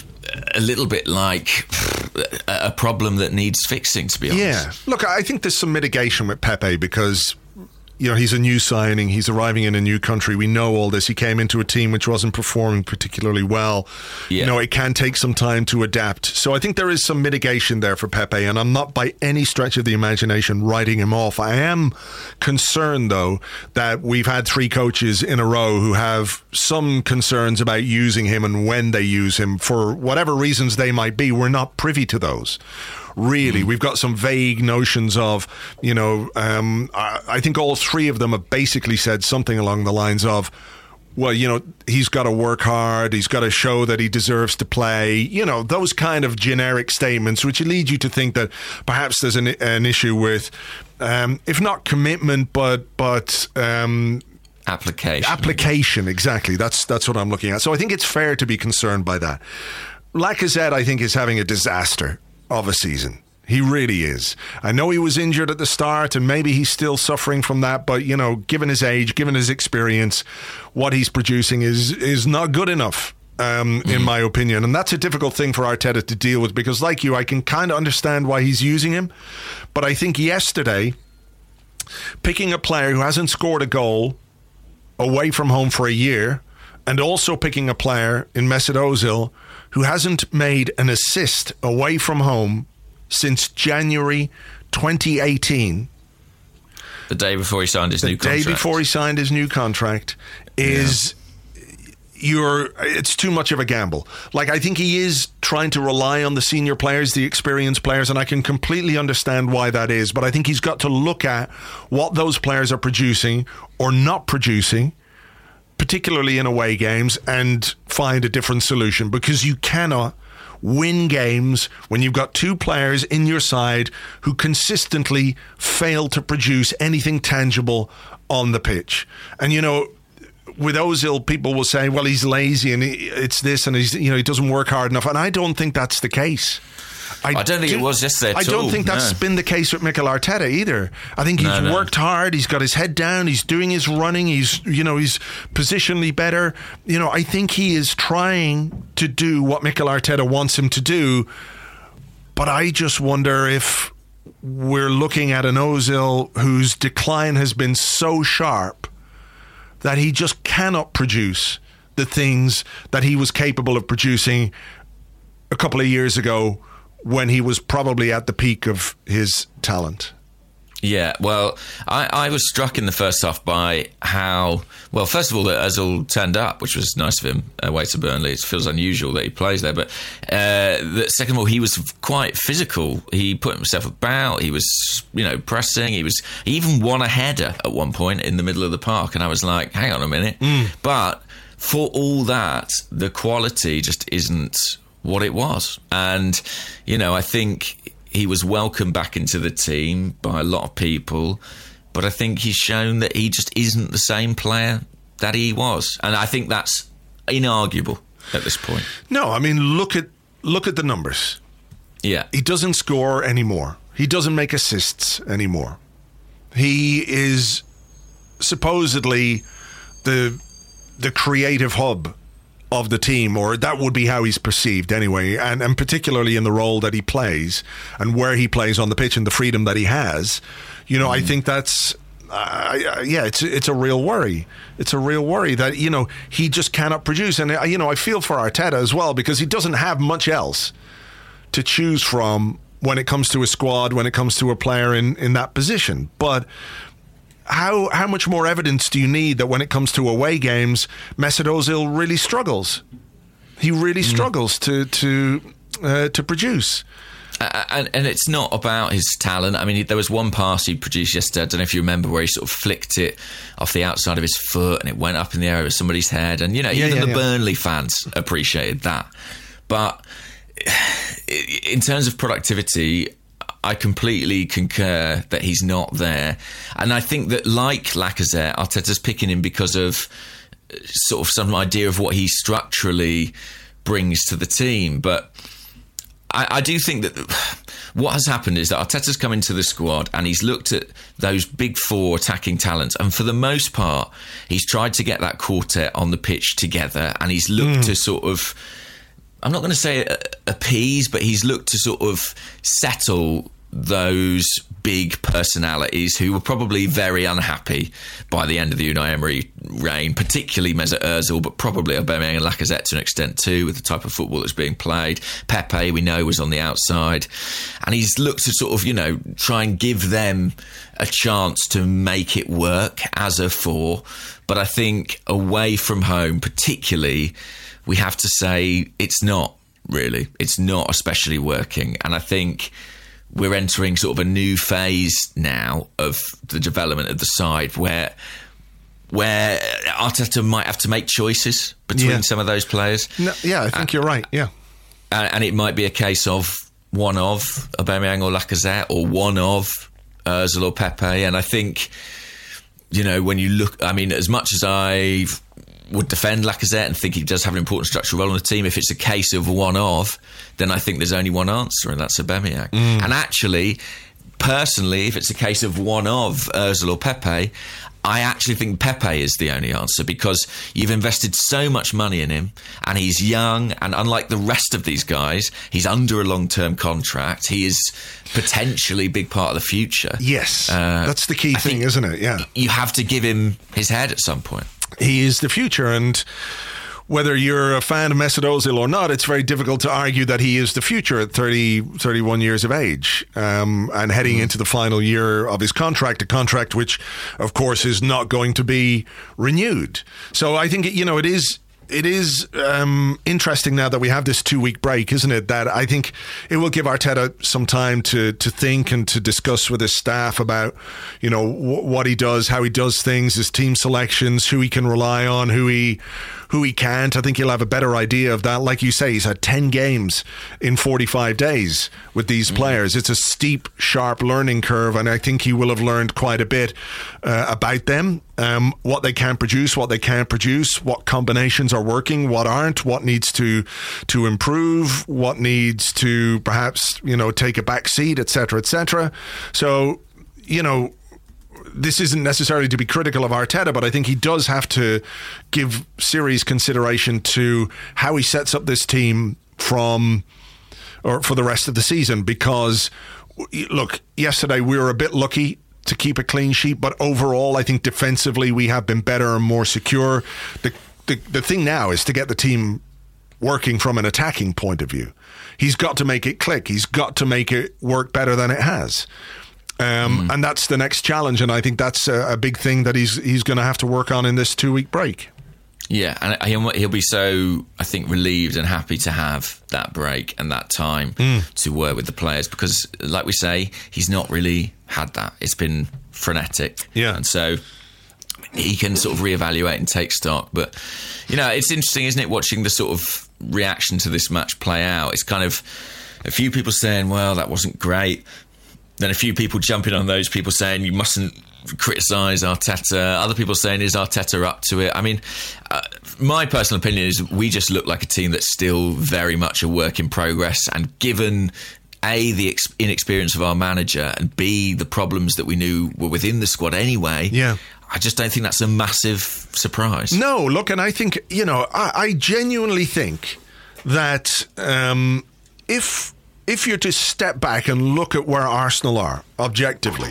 a little bit like a problem that needs fixing, to be honest. Yeah, look, I think there's some mitigation with Pepe because, you know, he's a new signing, he's arriving in a new country. We know all this. He came into a team which wasn't performing particularly well. Yeah. You know, it can take some time to adapt. So I think there is some mitigation there for Pepe, and I'm not by any stretch of the imagination writing him off. I am concerned, though, that we've had three coaches in a row who have some concerns about using him and when they use him. For whatever reasons they might be, we're not privy to those. Really, we've got some vague notions of, you know, um, I, I think all three of them have basically said something along the lines of, well, you know, he's got to work hard, he's got to show that he deserves to play, you know, those kind of generic statements, which lead you to think that perhaps there's an, an issue with, um, if not commitment, but but um, application. Application, exactly. That's that's what I'm looking at. So I think it's fair to be concerned by that. Lacazette, I think, is having a disaster of a season. He really is. I know he was injured at the start and maybe he's still suffering from that, but, you know, given his age, given his experience, what he's producing is is not good enough, um, mm. in my opinion. And that's a difficult thing for Arteta to deal with because, like you, I can kind of understand why he's using him. But I think yesterday, picking a player who hasn't scored a goal away from home for a year and also picking a player in Mesut Ozil who hasn't made an assist away from home since January twenty eighteen. The day before he signed his the new contract. The day before he signed his new contract is... Yeah. You're, it's too much of a gamble. Like, I think he is trying to rely on the senior players, the experienced players, and I can completely understand why that is. But I think he's got to look at what those players are producing or not producing, particularly in away games, and find a different solution, because you cannot win games when you've got two players in your side who consistently fail to produce anything tangible on the pitch. And, you know, with Ozil, people will say, well, he's lazy and he, it's this and he's, you know, he doesn't work hard enough. And I don't think that's the case. I, I don't think do, it was yesterday at I don't all. think that's no. been the case with Mikel Arteta either. I think he's no, no. worked hard. He's got his head down. He's doing his running. He's, you know, he's positionally better. You know, I think he is trying to do what Mikel Arteta wants him to do. But I just wonder if we're looking at an Ozil whose decline has been so sharp that he just cannot produce the things that he was capable of producing a couple of years ago when he was probably at the peak of his talent. Yeah, well, I, I was struck in the first half by how, well, first of all, that Ozil turned up, which was nice of him, away to Burnley. It feels unusual that he plays there. But uh, the, second of all, he was quite physical. He put himself about. He was, you know, pressing. He was. He even won a header at one point in the middle of the park. And I was like, hang on a minute. Mm. But for all that, the quality just isn't what it was. And, you know, I think he was welcomed back into the team by a lot of people, but I think he's shown that he just isn't the same player that he was. And I think that's inarguable at this point. No, I mean, look at look at the numbers. Yeah. He doesn't score anymore. He doesn't make assists anymore. He is supposedly the the creative hub of the team, or that would be how he's perceived anyway, and, and particularly in the role that he plays and where he plays on the pitch and the freedom that he has. You know, mm. I think that's uh, yeah, it's it's a real worry. It's a real worry that, you know, he just cannot produce. And, you know, I feel for Arteta as well, because he doesn't have much else to choose from when it comes to a squad, when it comes to a player in, in that position. But How how much more evidence do you need that when it comes to away games, Mesut Ozil really struggles? He really mm. struggles to to uh, to produce. Uh, and, and it's not about his talent. I mean, there was one pass he produced yesterday, I don't know if you remember, where he sort of flicked it off the outside of his foot and it went up in the air of somebody's head. And, you know, yeah, even yeah, the yeah. Burnley fans appreciated that. But in terms of productivity, I completely concur that he's not there. And I think that, like Lacazette, Arteta's picking him because of sort of some idea of what he structurally brings to the team. But I, I do think that what has happened is that Arteta's come into the squad and he's looked at those big four attacking talents, and for the most part, he's tried to get that quartet on the pitch together, and he's looked mm. to sort of, I'm not going to say appease, but he's looked to sort of settle those big personalities who were probably very unhappy by the end of the Unai Emery reign, particularly Mesut Ozil, but probably Aubameyang and Lacazette to an extent too, with the type of football that's being played. Pepe, we know, was on the outside, and he's looked to sort of, you know, try and give them a chance to make it work as a four. But I think away from home, particularly, we have to say it's not really. It's not especially working. And I think we're entering sort of a new phase now of the development of the side where where Arteta might have to make choices between yeah. some of those players. No, yeah, I think uh, you're right, yeah. And, and it might be a case of one of Aubameyang or Lacazette, or one of Ozil or Pepe. And I think, you know, when you look, I mean, as much as I've would defend Lacazette and think he does have an important structural role on the team. If it's a case of one of, then I think there's only one answer, and that's Aubameyang. Mm. And actually, personally, if it's a case of one of Ozil or Pepe, I actually think Pepe is the only answer, because you've invested so much money in him, and he's young, and unlike the rest of these guys, he's under a long-term contract. He is potentially a big part of the future. Yes, uh, that's the key I thing, isn't it? Yeah, you have to give him his head at some point. He is the future, and whether you're a fan of Mesut Ozil or not, it's very difficult to argue that he is the future at thirty, thirty-one years of age, um, and heading mm. into the final year of his contract, a contract which, of course, is not going to be renewed. So I think, you know, it is... It is um, interesting now that we have this two-week break, isn't it? That I think it will give Arteta some time to to think and to discuss with his staff about, you know, w- what he does, how he does things, his team selections, who he can rely on, who he who he can't. I think he'll have a better idea of that. Like you say, he's had ten games in forty-five days with these mm-hmm. players. It's a steep, sharp learning curve, and I think he will have learned quite a bit uh, about them. Um, what they can produce, what they can't produce, what combinations are working, what aren't, what needs to to improve, what needs to perhaps, you know, take a back seat, et cetera, et cetera. So, you know, this isn't necessarily to be critical of Arteta, but I think he does have to give serious consideration to how he sets up this team from or for the rest of the season, because, look, yesterday we were a bit lucky to keep a clean sheet, but overall I think defensively we have been better and more secure. The, the the thing now is to get the team working from an attacking point of view. He's got to make it click. He's got to make it work better than it has. Um, mm. And that's the next challenge, and I think that's a, a big thing that he's he's going to have to work on in this two-week break. Yeah, and he'll, he'll be so, I think, relieved and happy to have that break and that time mm. to work with the players, because, like we say, he's not really had that. It's been frenetic. Yeah. And so he can sort of reevaluate and take stock. But, you know, it's interesting, isn't it, watching the sort of reaction to this match play out. It's kind of a few people saying, well, that wasn't great. Then a few people jumping on those people saying you mustn't criticise Arteta. Other people saying, is Arteta up to it? I mean, uh, my personal opinion is we just look like a team that's still very much a work in progress, and given A, the ex- inexperience of our manager, and B, the problems that we knew were within the squad anyway, yeah. I just don't think that's a massive surprise. No, look, and I think, you know, I, I genuinely think that um, if... If you're to step back and look at where Arsenal are, objectively,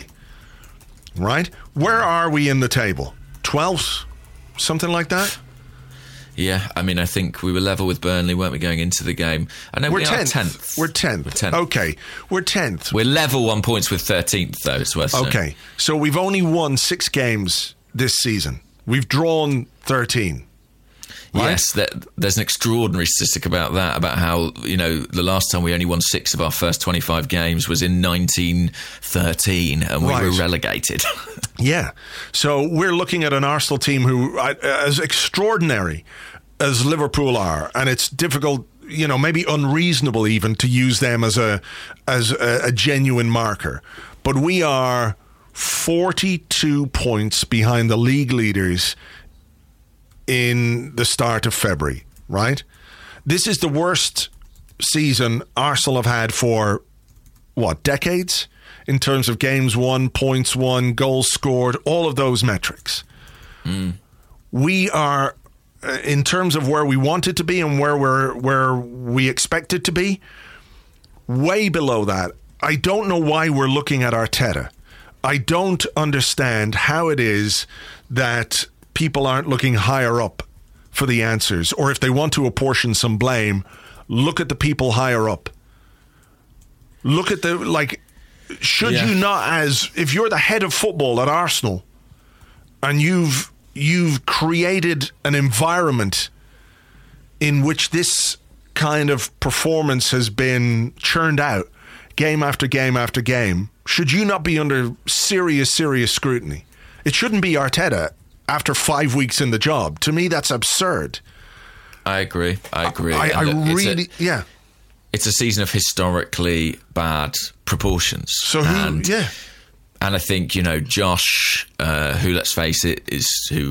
right? Where are we in the table? twelfth? Something like that? Yeah, I mean, I think we were level with Burnley, weren't we, going into the game? I know we're we tenth. are tenth. We're tenth. We're tenth. Okay, we're tenth. We're level one points with thirteenth, though, it's worth saying. Okay, so we've only won six games this season. We've drawn thirteen. Right? Yes, there, there's an extraordinary statistic about that, about how, you know, the last time we only won six of our first twenty-five games was in nineteen thirteen, and we right. were relegated. Yeah. So we're looking at an Arsenal team who, as extraordinary as Liverpool are, and it's difficult, you know, maybe unreasonable even to use them as a as a, a genuine marker. But we are forty-two points behind the league leaders in the start of February, right? This is the worst season Arsenal have had for, what, decades? In terms of games won, points won, goals scored, all of those metrics. Mm. We are, uh, in terms of where we wanted to be and where we're where we expected to be, way below that. I don't know why we're looking at Arteta. I don't understand how it is that people aren't looking higher up for the answers, or if they want to apportion some blame, look at the people higher up. Look at the, like, should yeah. you not, as if you're the head of football at Arsenal and you've you've created an environment in which this kind of performance has been churned out game after game after game, should you not be under serious, serious scrutiny? It shouldn't be Arteta after five weeks in the job. To me, that's absurd. I agree. I agree. I, I really, a, yeah. It's a season of historically bad proportions. So, who, and, yeah. And I think, you know, Josh, uh, who, let's face it, is who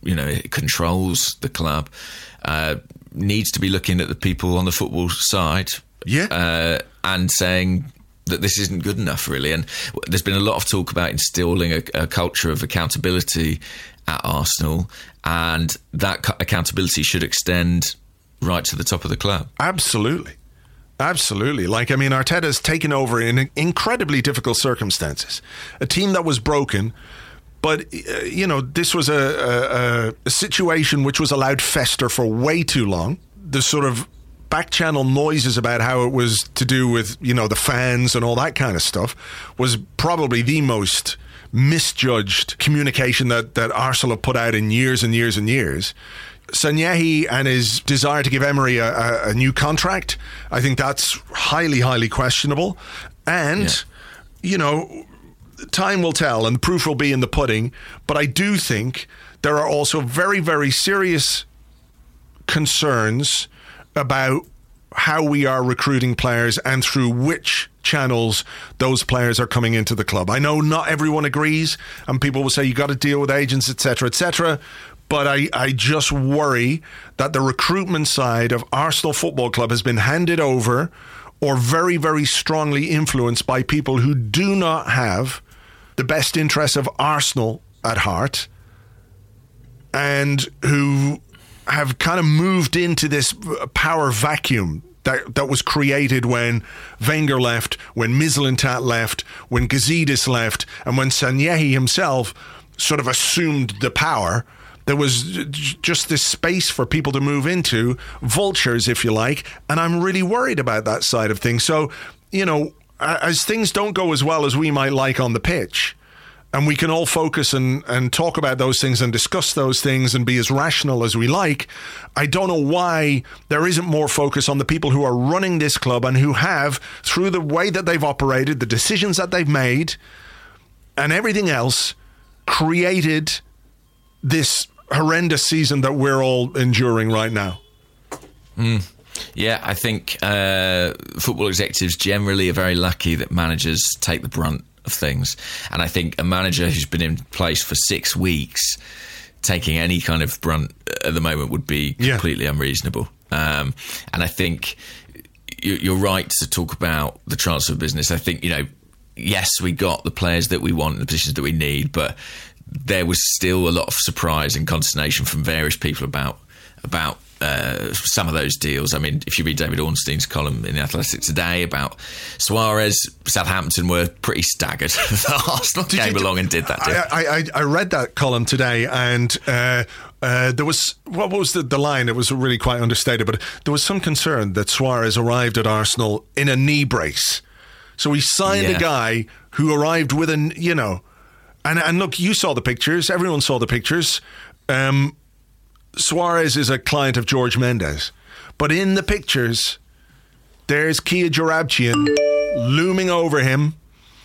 you know, it controls the club, uh, needs to be looking at the people on the football side, yeah, uh, and saying that this isn't good enough, really. And there's been a lot of talk about instilling a, a culture of accountability at Arsenal, and that accountability should extend right to the top of the club. Absolutely. Absolutely. Like, I mean, Arteta's taken over in incredibly difficult circumstances. A team that was broken, but, uh, you know, this was a, a, a situation which was allowed fester for way too long. The sort of back channel noises about how it was to do with, you know, the fans and all that kind of stuff was probably the most misjudged communication that, that Arsenal have put out in years and years and years. Sanyehi and his desire to give Emery a, a, a new contract, I think that's highly, highly questionable. And, yeah. you know, time will tell and the proof will be in the pudding. But I do think there are also very, very serious concerns about how we are recruiting players and through which channels those players are coming into the club. I know not everyone agrees, and people will say you got to deal with agents, et cetera, et cetera. But I, I just worry that the recruitment side of Arsenal Football Club has been handed over or very, very strongly influenced by people who do not have the best interests of Arsenal at heart and who have kind of moved into this power vacuum that that was created when Wenger left, when Mislintat left, when Gazidis left, and when Sanyehi himself sort of assumed the power. There was just this space for people to move into, vultures, if you like, and I'm really worried about that side of things. So, you know, as things don't go as well as we might like on the pitch, and we can all focus and, and talk about those things and discuss those things and be as rational as we like, I don't know why there isn't more focus on the people who are running this club and who have, through the way that they've operated, the decisions that they've made, and everything else, created this horrendous season that we're all enduring right now. Mm. Yeah, I think uh, football executives generally are very lucky that managers take the brunt of things. And I think a manager who's been in place for six weeks taking any kind of brunt at the moment would be completely yeah. unreasonable. Um, and I think you're right to talk about the transfer business. I think, you know, yes, we got the players that we want, the positions that we need, but there was still a lot of surprise and consternation from various people about about uh, some of those deals. I mean, if you read David Ornstein's column in The Athletic today about Suarez, Southampton were pretty staggered that Arsenal did came you, along and did that deal. I, I, I read that column today, and uh, uh, there was, what was the, the line? It was really quite understated, but there was some concern that Suarez arrived at Arsenal in a knee brace. So he signed yeah. a guy who arrived with an, you know, and, and look, you saw the pictures. Everyone saw the pictures. Um, Suarez is a client of George Mendes. But in the pictures, there's Kia Joorabchian looming over him,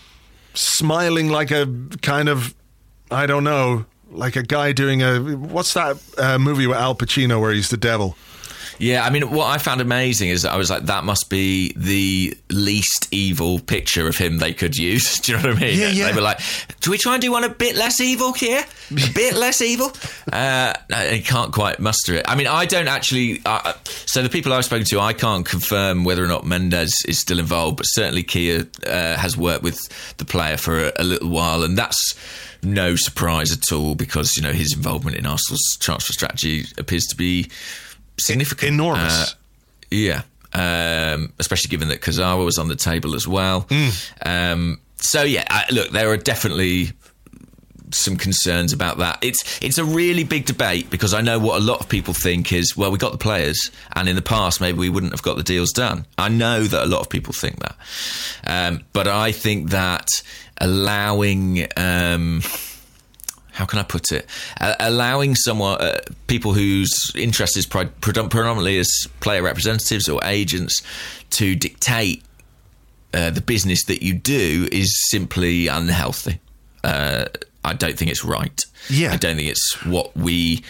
smiling like a kind of, I don't know, like a guy doing a, what's that uh, movie with Al Pacino where he's the devil? Yeah, I mean, what I found amazing is that I was like, that must be the least evil picture of him they could use. Do you know what I mean? Yeah, yeah. They were like, do we try and do one a bit less evil here? A bit less evil? Uh, I can't quite muster it. I mean, I don't actually... Uh, so the people I've spoken to, I can't confirm whether or not Mendes is still involved, but certainly Kia uh, has worked with the player for a, a little while, and that's no surprise at all because, you know, his involvement in Arsenal's transfer strategy appears to be significant. Enormous. Uh, yeah. Um, especially given that Kazawa was on the table as well. Mm. Um, so, yeah, I, look, there are definitely some concerns about that. It's it's a really big debate because I know what a lot of people think is, well, we got the players and in the past maybe we wouldn't have got the deals done. I know that a lot of people think that. Um, but I think that allowing... Um, how can I put it? Uh, allowing someone, uh, people whose interest is pre- predominantly as player representatives or agents to dictate uh, the business that you do is simply unhealthy. Uh, I don't think it's right. Yeah. I don't think it's what we...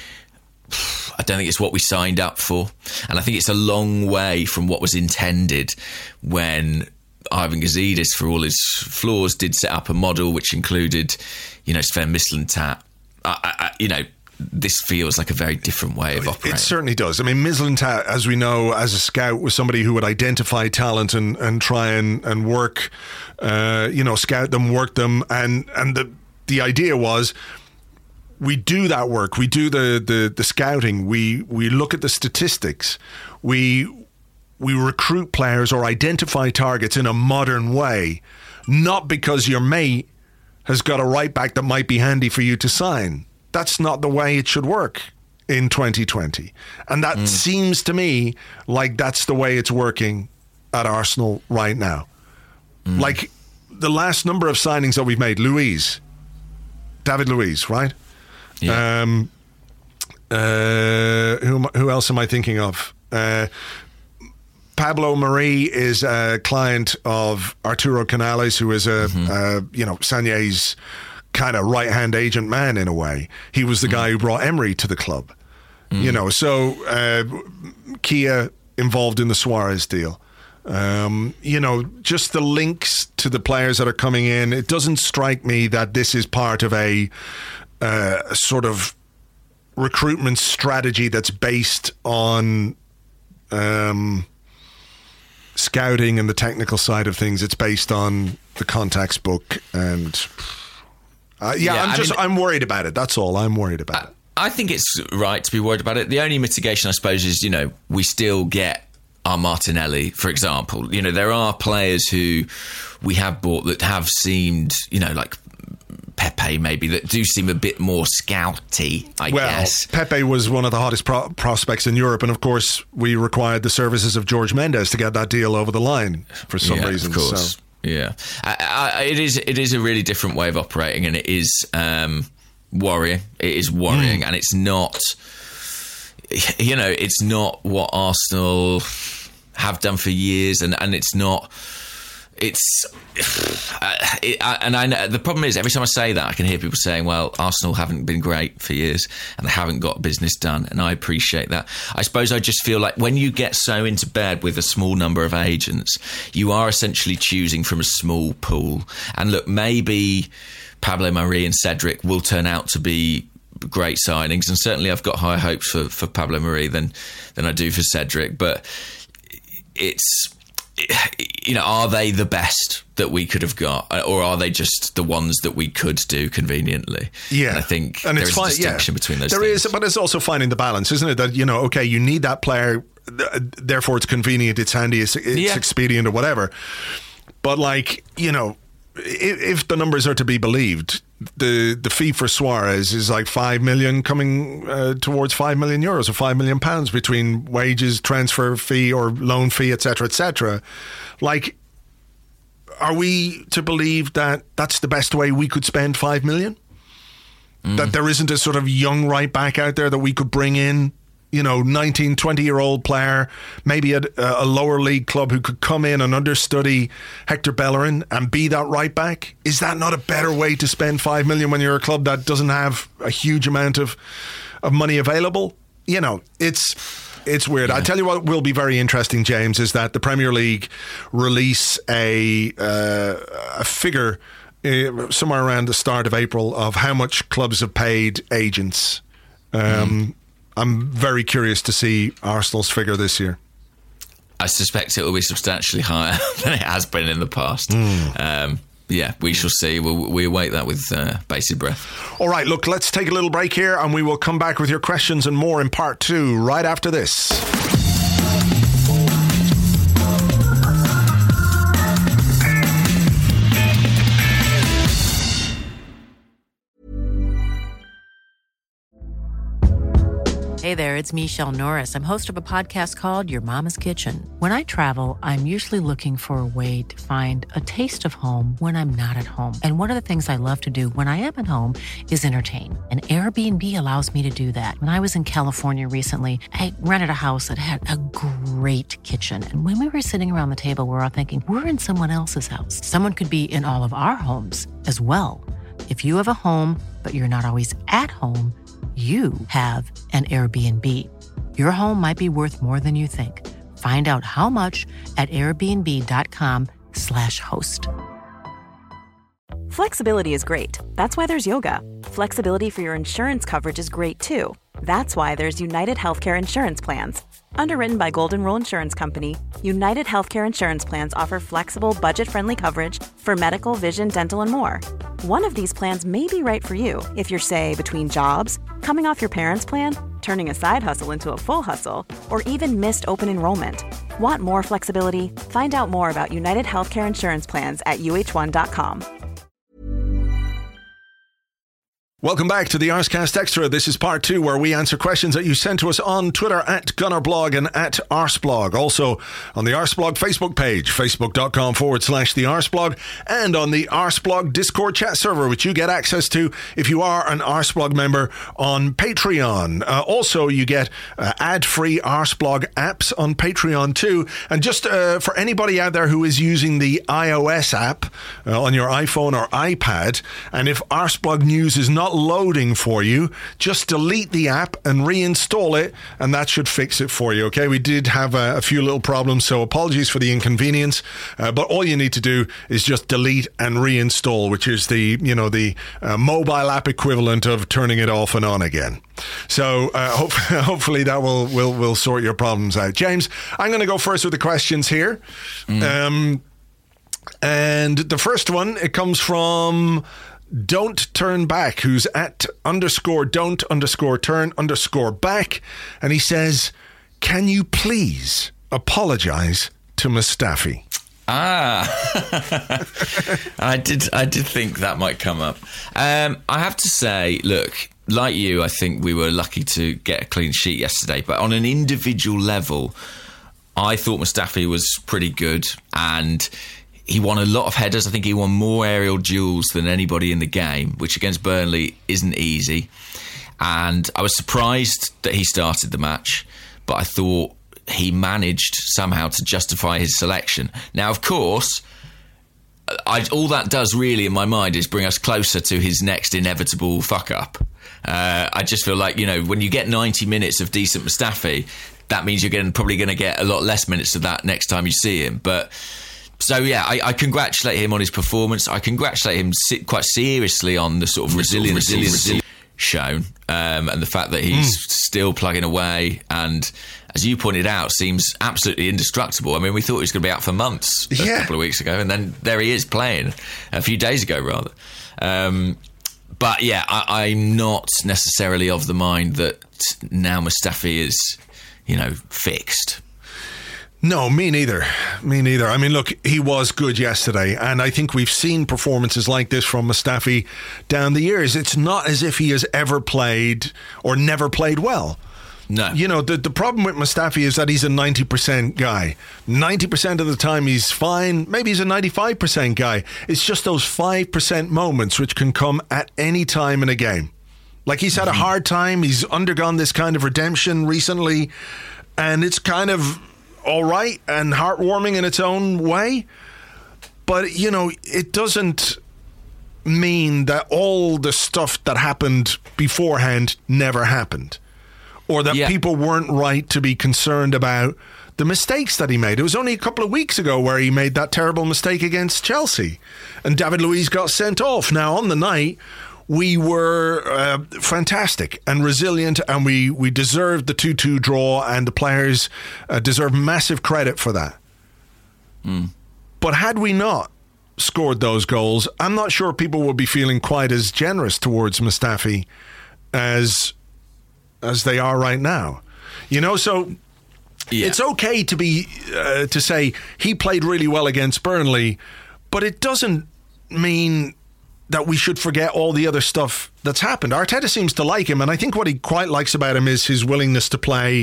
I don't think it's what we signed up for. And I think it's a long way from what was intended when Ivan Gazidis, for all his flaws, did set up a model which included, you know, Sven Mislintat. I, I, you know, this feels like a very different way of operating. It certainly does. I mean, Mislintat, as we know, as a scout, was somebody who would identify talent and, and try and, and work, uh, you know, scout them, work them. And, and the, the idea was we do that work. We do the, the, the scouting. We, we look at the statistics. We, we recruit players or identify targets in a modern way, not because your mate has got a right back that might be handy for you to sign. That's not the way it should work in twenty twenty. And that mm. seems to me like that's the way it's working at Arsenal right now. Mm. Like the last number of signings that we've made, Luiz, David Luiz, right? Yeah. Um, uh, who, who else am I thinking of? Uh, Pablo Mari is a client of Arturo Canales, who is a, mm-hmm. uh, you know, Sagné's kind of right-hand agent man in a way. He was the mm. guy who brought Emery to the club. Mm. You know, so uh, Kia involved in the Suarez deal. Um, you know, just the links to the players that are coming in. It doesn't strike me that this is part of a, uh, a sort of recruitment strategy that's based on um, scouting and the technical side of things. It's based on the contacts book and... Uh, yeah, yeah, I'm just, I mean, I'm worried about it. That's all. I'm worried about I, it. I think it's right to be worried about it. The only mitigation, I suppose, is, you know, we still get our Martinelli, for example. You know, there are players who we have bought that have seemed, you know, like Pepe maybe, that do seem a bit more scouty, I well, guess. Pepe was one of the hottest pro- prospects in Europe, and of course, we required the services of George Mendes to get that deal over the line for some yeah, reason. Of course. So. Yeah, I, I, it is. It is a really different way of operating, and it is um, worrying. It is worrying, mm. and it's not. You know, it's not what Arsenal have done for years, and, and it's not. It's uh, it, I, and I know the problem is every time I say that I can hear people saying, well, Arsenal haven't been great for years and they haven't got business done, and I appreciate that. I suppose I just feel like when you get so into bed with a small number of agents, you are essentially choosing from a small pool. And look, maybe Pablo Mari and Cedric will turn out to be great signings, and certainly I've got higher hopes for, for Pablo Mari than than I do for Cedric, but it's, you know, are they the best that we could have got, or are they just the ones that we could do conveniently? Yeah, and I think and there it's is fine, a distinction yeah. between those there things. is, but it's also finding the balance, isn't it? That, you know, okay, you need that player, therefore it's convenient, it's handy, it's, it's yeah. expedient or whatever. But, like, you know, if, if the numbers are to be believed, the the fee for Suarez is like five million coming uh, towards five million euros or five million pounds between wages, transfer fee or loan fee, et cetera, et cetera. Like, are we to believe that that's the best way we could spend five million? Mm. That there isn't a sort of young right back out there that we could bring in, you know, nineteen, twenty year old player, maybe at a lower league club who could come in and understudy Hector Bellerin and be that right back? Is that not a better way to spend five million when you're a club that doesn't have a huge amount of, of money available? You know, it's, it's weird. Yeah. I tell you what will be very interesting, James, is that the Premier League release a, uh, a figure uh, somewhere around the start of April of how much clubs have paid agents. Um, mm. I'm very curious to see Arsenal's figure this year. I suspect it will be substantially higher than it has been in the past. Mm. Um, yeah, we shall see. We'll, we await that with uh, bated breath. All right, look, let's take a little break here and we will come back with your questions and more in part two right after this. Hey there, it's Michelle Norris. I'm host of a podcast called Your Mama's Kitchen. When I travel, I'm usually looking for a way to find a taste of home when I'm not at home. And one of the things I love to do when I am at home is entertain. And Airbnb allows me to do that. When I was in California recently, I rented a house that had a great kitchen. And when we were sitting around the table, we were all thinking, we're in someone else's house. Someone could be in all of our homes as well. If you have a home, but you're not always at home, you have an Airbnb. Your home might be worth more than you think. Find out how much at airbnb.com slash host. Flexibility is great. That's why there's yoga. Flexibility for your insurance coverage is great too. That's why there's United Healthcare Insurance Plans. Underwritten by Golden Rule Insurance Company, United Healthcare Insurance Plans offer flexible, budget-friendly coverage for medical, vision, dental, and more. One of these plans may be right for you if you're, say, between jobs, coming off your parents' plan, turning a side hustle into a full hustle, or even missed open enrollment. Want more flexibility? Find out more about United Healthcare Insurance Plans at U H one dot com. Welcome back to the Arscast Extra. This is part two, where we answer questions that you sent to us on Twitter at Gunnerblog and at Arsblog. Also on the Arsblog Facebook page, facebook.com forward slash the Arsblog, and on the Arsblog Discord chat server, which you get access to if you are an Arsblog member on Patreon. Uh, also, you get uh, ad-free Arsblog apps on Patreon too. And just uh, for anybody out there who is using the iOS app uh, on your iPhone or iPad, and if Arsblog News is not loading for you, just delete the app and reinstall it, and that should fix it for you. Okay, we did have a, a few little problems, so apologies for the inconvenience, uh, but all you need to do is just delete and reinstall, which is the, you know, the uh, mobile app equivalent of turning it off and on again. So uh, hope, hopefully that will, will will sort your problems out. James, I'm going to go first with the questions here. Mm. Um, and the first one, it comes from Don't Turn Back, who's at underscore don't underscore turn underscore back. And he says, can you please apologize to Mustafi? Ah, I did I did think that might come up. Um, I have to say, look, like you, I think we were lucky to get a clean sheet yesterday. But on an individual level, I thought Mustafi was pretty good, and he won a lot of headers. I think he won more aerial duels than anybody in the game, which against Burnley isn't easy. And I was surprised that he started the match, but I thought he managed somehow to justify his selection. Now, of course, I, all that does really in my mind is bring us closer to his next inevitable fuck-up. Uh, I just feel like, you know, when you get ninety minutes of decent Mustafi, that means you're getting, probably going to get a lot less minutes of that next time you see him. But So, yeah, I, I congratulate him on his performance. I congratulate him si- quite seriously on the sort of resilience he's shown, um, and the fact that he's mm. still plugging away and, as you pointed out, seems absolutely indestructible. I mean, we thought he was going to be out for months a yeah. couple of weeks ago, and then there he is playing, a few days ago, rather. Um, but, yeah, I, I'm not necessarily of the mind that now Mustafi is, you know, fixed. No, me neither. Me neither. I mean, look, he was good yesterday, and I think we've seen performances like this from Mustafi down the years. It's not as if he has ever played or never played well. No. You know, the, the problem with Mustafi is that he's a ninety percent guy. ninety percent of the time he's fine. Maybe he's a ninety-five percent guy. It's just those five percent moments which can come at any time in a game. Like, he's had mm-hmm. a hard time. He's undergone this kind of redemption recently, and it's kind of all right and heartwarming in its own way, but you know, it doesn't mean that all the stuff that happened beforehand never happened, or that yeah. people weren't right to be concerned about the mistakes that he made. It was only a couple of weeks ago where he made that terrible mistake against Chelsea, and David Luiz got sent off. Now, on the night, we were uh, fantastic and resilient, and we, we deserved the two two draw, and the players uh, deserve massive credit for that. Mm. But had we not scored those goals, I'm not sure people would be feeling quite as generous towards Mustafi as as they are right now. You know, so yeah. it's okay to be uh, to say he played really well against Burnley, but it doesn't mean that we should forget all the other stuff that's happened. Arteta seems to like him, and I think what he quite likes about him is his willingness to play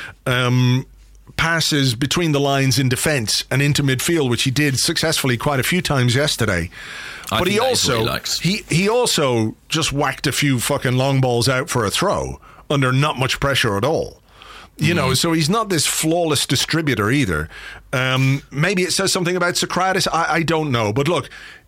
um, passes between the lines in defence and into midfield, which he did successfully quite a few times yesterday. I but he also he, he also just whacked a few fucking long balls out for a throw under not much pressure at all. You mm. know, so he's not this flawless distributor either. Um, maybe it says something about Socrates. I, I don't know. But look,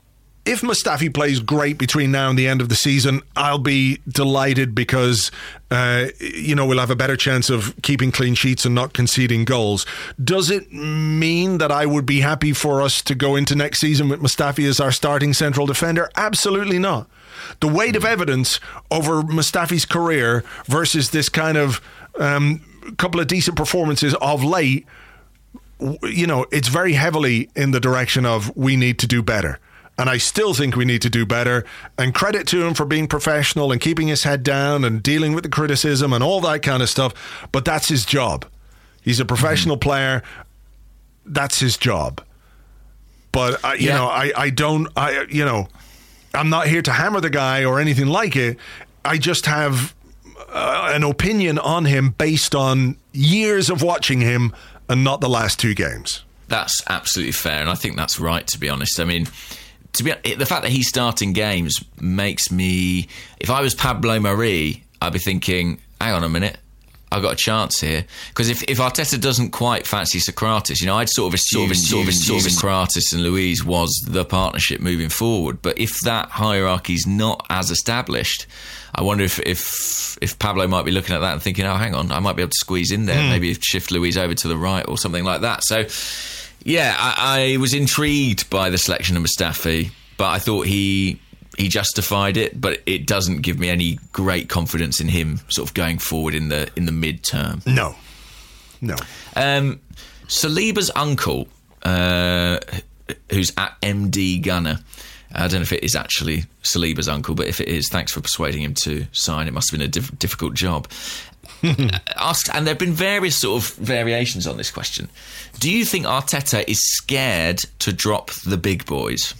if Mustafi plays great between now and the end of the season, I'll be delighted because, uh, you know, we'll have a better chance of keeping clean sheets and not conceding goals. Does it mean that I would be happy for us to go into next season with Mustafi as our starting central defender? Absolutely not. The weight of evidence over Mustafi's career versus this kind of um, couple of decent performances of late, you know, it's very heavily in the direction of we need to do better. And I still think we need to do better. And credit to him for being professional and keeping his head down and dealing with the criticism and all that kind of stuff. But that's his job. He's a professional mm-hmm. player. That's his job. But, I, you yeah. know, I, I don't, I you know, I'm not here to hammer the guy or anything like it. I just have uh, an opinion on him based on years of watching him and not the last two games. That's absolutely fair. And I think that's right, to be honest. I mean, to be the fact that he's starting games makes me, if I was Pablo Mari, I'd be thinking, hang on a minute, I've got a chance here. Because if, if Arteta doesn't quite fancy Socrates, you know, I'd sort of assume sort of assume Socrates and Luiz was the partnership moving forward. But if that hierarchy's not as established, I wonder if, if if Pablo might be looking at that and thinking, oh, hang on, I might be able to squeeze in there, mm. maybe shift Luiz over to the right or something like that. So, yeah, I, I was intrigued by the selection of Mustafi, but I thought he he justified it, but it doesn't give me any great confidence in him sort of going forward in the in the mid-term. No. No. Um, Saliba's uncle, uh, who's at M D Gunner, I don't know if it is actually Saliba's uncle, but if it is, thanks for persuading him to sign. It must have been a diff- difficult job. Asked, and there have been various sort of variations on this question. Do you think Arteta is scared to drop the big boys?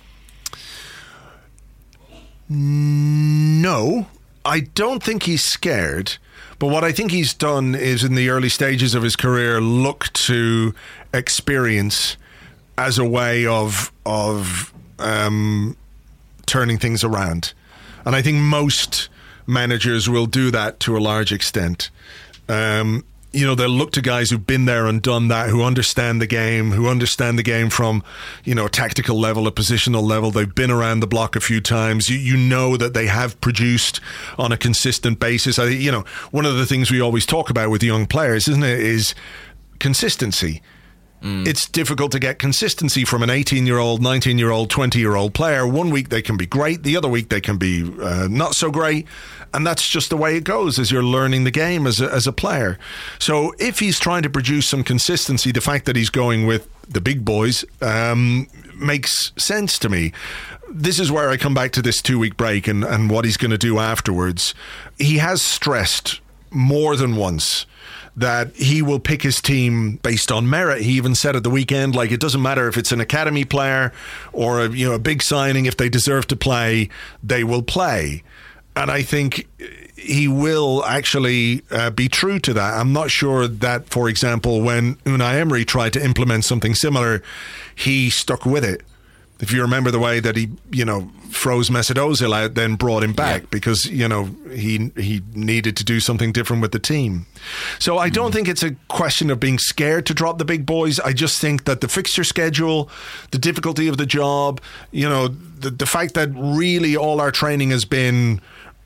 No, I don't think he's scared. But what I think he's done is, in the early stages of his career, look to experience as a way of of um, turning things around. And I think most managers will do that to a large extent. Um, you know, they'll look to guys who've been there and done that, who understand the game, who understand the game from, you know, a tactical level, a positional level. They've been around the block a few times. You, you know that they have produced on a consistent basis. I, you know, one of the things we always talk about with young players, isn't it, is consistency. Mm. It's difficult to get consistency from an eighteen-year-old, nineteen-year-old, twenty-year-old player. One week they can be great, the other week they can be uh, not so great, and that's just the way it goes as you're learning the game as a, as a player. So if he's trying to produce some consistency, the fact that he's going with the big boys um, makes sense to me. This is where I come back to this two-week break and, and what he's going to do afterwards. He has stressed more than once that he will pick his team based on merit. He even said at the weekend, like, it doesn't matter if it's an academy player or a, you know, a big signing. If they deserve to play, they will play. And I think he will actually uh, be true to that. I'm not sure that, for example, when Unai Emery tried to implement something similar, he stuck with it. If you remember the way that he, you know, froze Mesut Ozil out, then brought him back yeah. because, you know, he he needed to do something different with the team. So I don't mm. think it's a question of being scared to drop the big boys. I just think that the fixture schedule, the difficulty of the job, you know, the, the fact that really all our training has been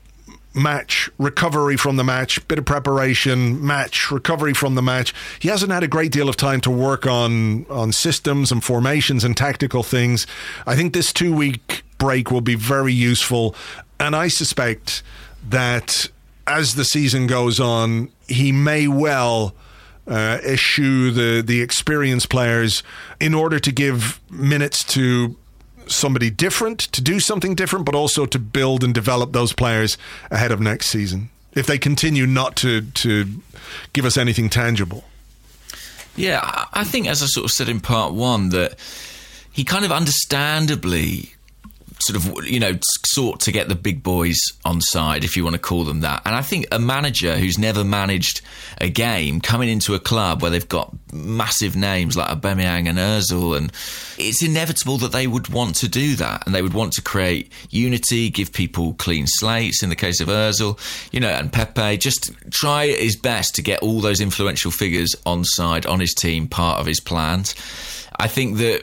match, recovery from the match, bit of preparation, match, recovery from the match. He hasn't had a great deal of time to work on on systems and formations and tactical things. I think this two-week break will be very useful, and I suspect that as the season goes on, he may well uh, eschew the, the experienced players in order to give minutes to somebody different, to do something different, but also to build and develop those players ahead of next season, if they continue not to to give us anything tangible. Yeah, I think, as I sort of said in part one, that he kind of understandably sort of, you know, sought to get the big boys on side, if you want to call them that. And I think a manager who's never managed a game coming into a club where they've got massive names like Aubameyang and Ozil, and it's inevitable that they would want to do that, and they would want to create unity, give people clean slates in the case of Ozil, you know, and Pepe, just try his best to get all those influential figures on side, on his team, part of his plans. I think that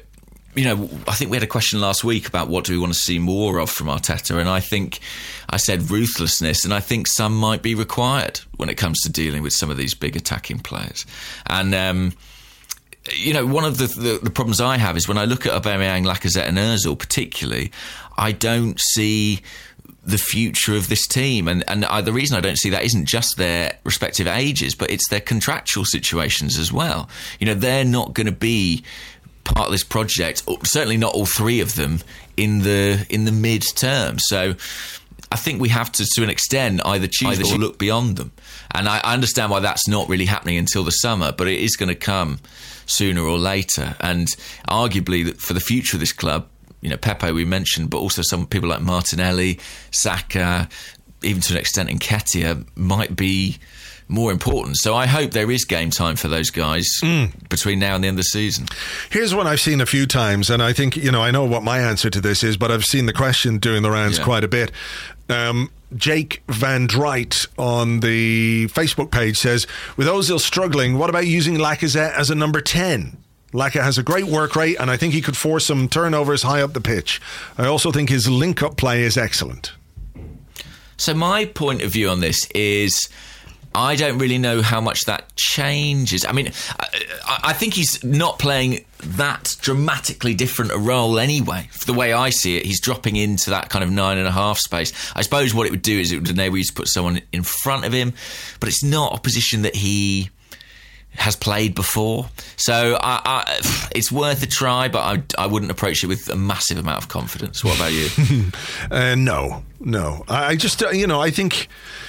you know, I think we had a question last week about what do we want to see more of from Arteta, and I think I said ruthlessness, and I think some might be required when it comes to dealing with some of these big attacking players. And um, you know, one of the, the the problems I have is when I look at Aubameyang, Lacazette, and Ozil, particularly, I don't see the future of this team, and and I, the reason I don't see that isn't just their respective ages, but it's their contractual situations as well. You know, they're not going to be part of this project, certainly not all three of them in the in the mid term. So I think we have to, to an extent, either choose either or look beyond them. And I, I understand why that's not really happening until the summer, but it is going to come sooner or later. And arguably, for the future of this club, you know, Pepe we mentioned, but also some people like Martinelli, Saka, even to an extent Nketiah, might be more important. So I hope there is game time for those guys mm. between now and the end of the season. Here's one I've seen a few times, and I think, you know, I know what my answer to this is, but I've seen the question doing the rounds yeah. quite a bit. Um, Jake Van Dryt on the Facebook page says, with Ozil struggling, what about using Lacazette as a number ten? Laka has a great work rate, and I think he could force some turnovers high up the pitch. I also think his link-up play is excellent. So my point of view on this is, I don't really know how much that changes. I mean, I, I think he's not playing that dramatically different a role anyway. For the way I see it, he's dropping into that kind of nine and a half space. I suppose what it would do is it would enable you to put someone in front of him, but it's not a position that he has played before. So I, I, it's worth a try, but I, I wouldn't approach it with a massive amount of confidence. What about you? uh, no, no. I just, uh, you know, I think...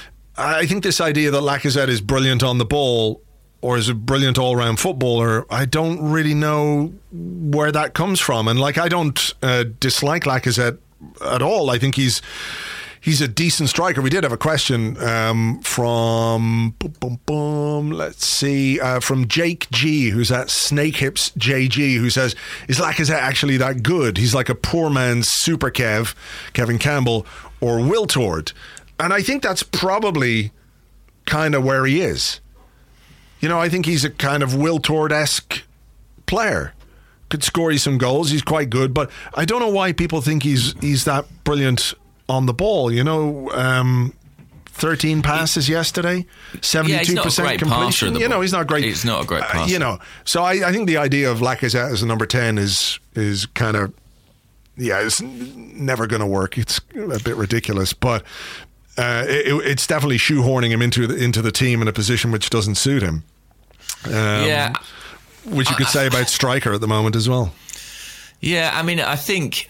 I think this idea that Lacazette is brilliant on the ball or is a brilliant all-round footballer, I don't really know where that comes from. And, like, I don't uh, dislike Lacazette at all. I think he's he's a decent striker. We did have a question um, from, boom, boom, boom, let's see, uh, from Jake G, who's at Snake Hips J G, who says, is Lacazette actually that good? He's like a poor man's Super Kev, Kevin Campbell, or Wiltord. And I think that's probably kind of where he is. You know, I think he's a kind of Wiltord-esque player. Could score you some goals. He's quite good. But I don't know why people think he's he's that brilliant on the ball. You know, um, thirteen passes he, yesterday, seventy-two percent yeah, completion. You know, he's not great. He's not a great passer. Uh, you know, so I, I think the idea of Lacazette as a number ten is is kind of, yeah, it's never going to work. It's a bit ridiculous. But... Uh, it, it's definitely shoehorning him into the, into the team in a position which doesn't suit him. Um, yeah, which you could say about striker at the moment as well. Yeah, I mean, I think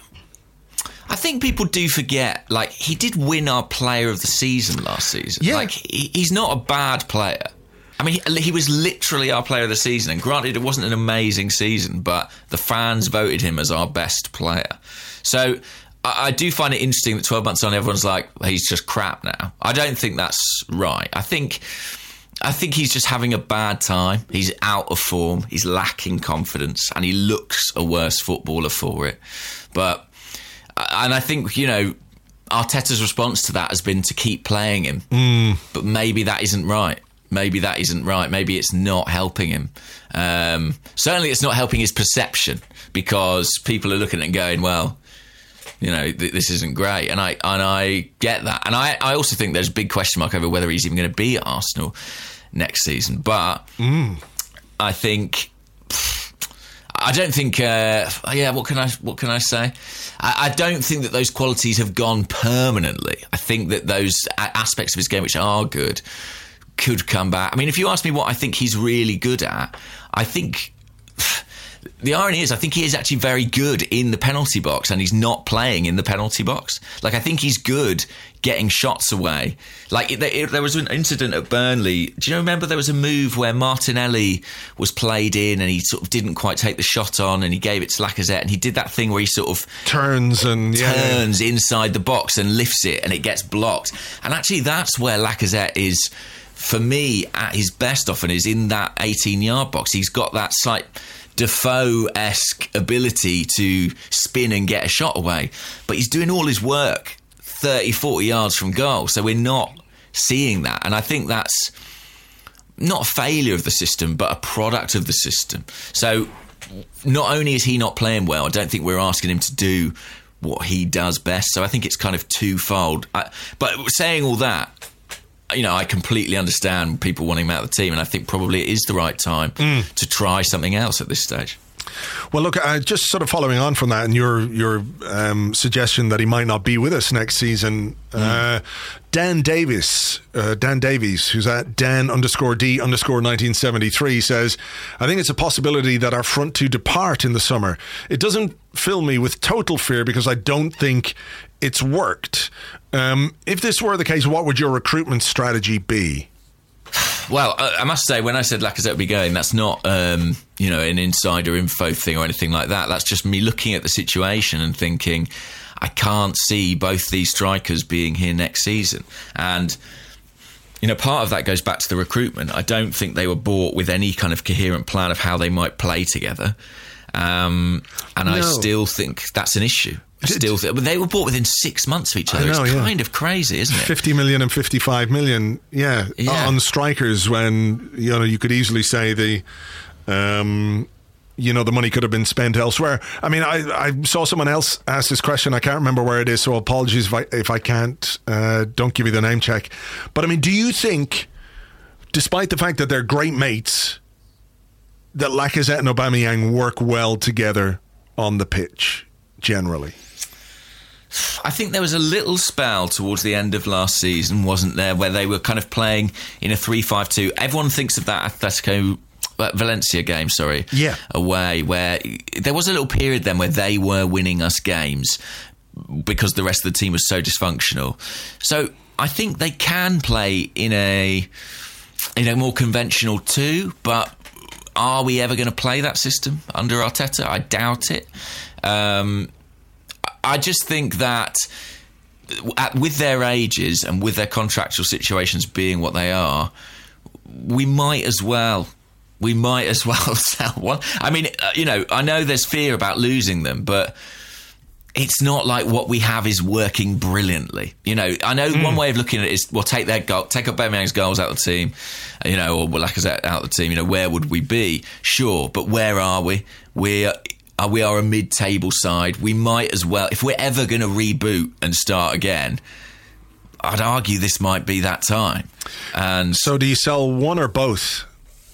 I think people do forget. Like, he did win our Player of the Season last season. Yeah. Like, he, he's not a bad player. I mean, he, he was literally our Player of the Season. And granted, it wasn't an amazing season, but the fans voted him as our best player. So I do find it interesting that twelve months on, everyone's like, he's just crap now. I don't think that's right. I think I think he's just having a bad time. He's out of form. He's lacking confidence, and he looks a worse footballer for it. But, and I think, you know, Arteta's response to that has been to keep playing him. Mm. But maybe that isn't right. Maybe that isn't right. Maybe it's not helping him. Um, certainly it's not helping his perception, because people are looking at it and going, well, you know, th- this isn't great. And I and I get that. And I, I also think there's a big question mark over whether he's even going to be at Arsenal next season. But mm. I think... I don't think... Uh, yeah, what can I what can I say? I, I don't think that those qualities have gone permanently. I think that those a- aspects of his game which are good could come back. I mean, if you ask me what I think he's really good at, I think... The irony is, I think he is actually very good in the penalty box, and he's not playing in the penalty box. Like, I think he's good getting shots away. Like, it, it, there was an incident at Burnley. Do you remember there was a move where Martinelli was played in and he sort of didn't quite take the shot on, and he gave it to Lacazette, and he did that thing where he sort of turns and turns yeah. inside the box and lifts it, and it gets blocked. And actually, that's where Lacazette is, for me, at his best often, is in that eighteen-yard box. He's got that slight Defoe-esque ability to spin and get a shot away, but he's doing all his work thirty, forty yards from goal, so we're not seeing that. And I think that's not a failure of the system, but a product of the system. So not only is he not playing well, I don't think we're asking him to do what he does best. So I think it's kind of twofold. I, but saying all that, you know, I completely understand people wanting him out of the team, and I think probably it is the right time mm. to try something else at this stage. Well, look, uh, just sort of following on from that and your your um, suggestion that he might not be with us next season, mm. uh, Dan Davis, uh, Dan Davies, who's at Dan underscore D underscore nineteen seventy-three, says, I think it's a possibility that our front two depart in the summer. It doesn't fill me with total fear because I don't think it's worked. Um, if this were the case, what would your recruitment strategy be? Well, I must say, when I said Lacazette would be going, that's not, um, you know, an insider info thing or anything like that. That's just me looking at the situation and thinking, I can't see both these strikers being here next season. And, you know, part of that goes back to the recruitment. I don't think they were bought with any kind of coherent plan of how they might play together. Um, and no. I still think that's an issue. Still, th- but they were bought within six months of each other. Know, it's kind yeah. of crazy, isn't it? Fifty million and fifty-five million, yeah, yeah, on strikers. When you know you could easily say the, um, you know, the money could have been spent elsewhere. I mean, I, I saw someone else ask this question. I can't remember where it is, so apologies if I if I can't. Uh, don't give me the name check. But I mean, do you think, despite the fact that they're great mates, that Lacazette and Aubameyang work well together on the pitch generally? I think there was a little spell towards the end of last season, wasn't there, where they were kind of playing in a three five two. Everyone thinks of that Atletico uh, Valencia game, sorry, yeah. away, where there was a little period then where they were winning us games because the rest of the team was so dysfunctional. So I think they can play in a in a more conventional two, but are we ever going to play that system under Arteta? I doubt it. Um I just think that at, with their ages and with their contractual situations being what they are, we might as well, we might as well sell one. I mean, uh, you know, I know there's fear about losing them, but it's not like what we have is working brilliantly. You know, I know mm. one way of looking at it is, well, take their goal, take Aubameyang's goals out of the team, you know, or Lacazette out of the team. You know, where would we be? Sure, but where are we? We're Uh, we are a mid-table side. We might as well, if we're ever going to reboot and start again, I'd argue this might be that time. And so, do you sell one or both?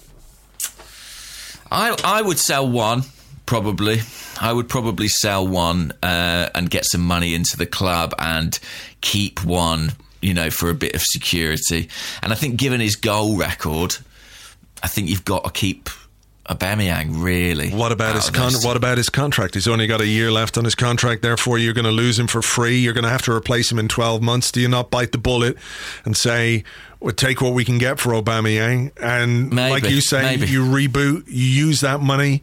I I would sell one, probably. I would probably sell one uh, and get some money into the club and keep one, you know, for a bit of security. And I think, given his goal record, I think you've got to keep Aubameyang, really. What about his con- What about his contract? He's only got a year left on his contract. Therefore, you're going to lose him for free. You're going to have to replace him in twelve months. Do you not bite the bullet and say, "We'll take what we can get for Aubameyang"? And maybe, like you say, maybe. you reboot. You use that money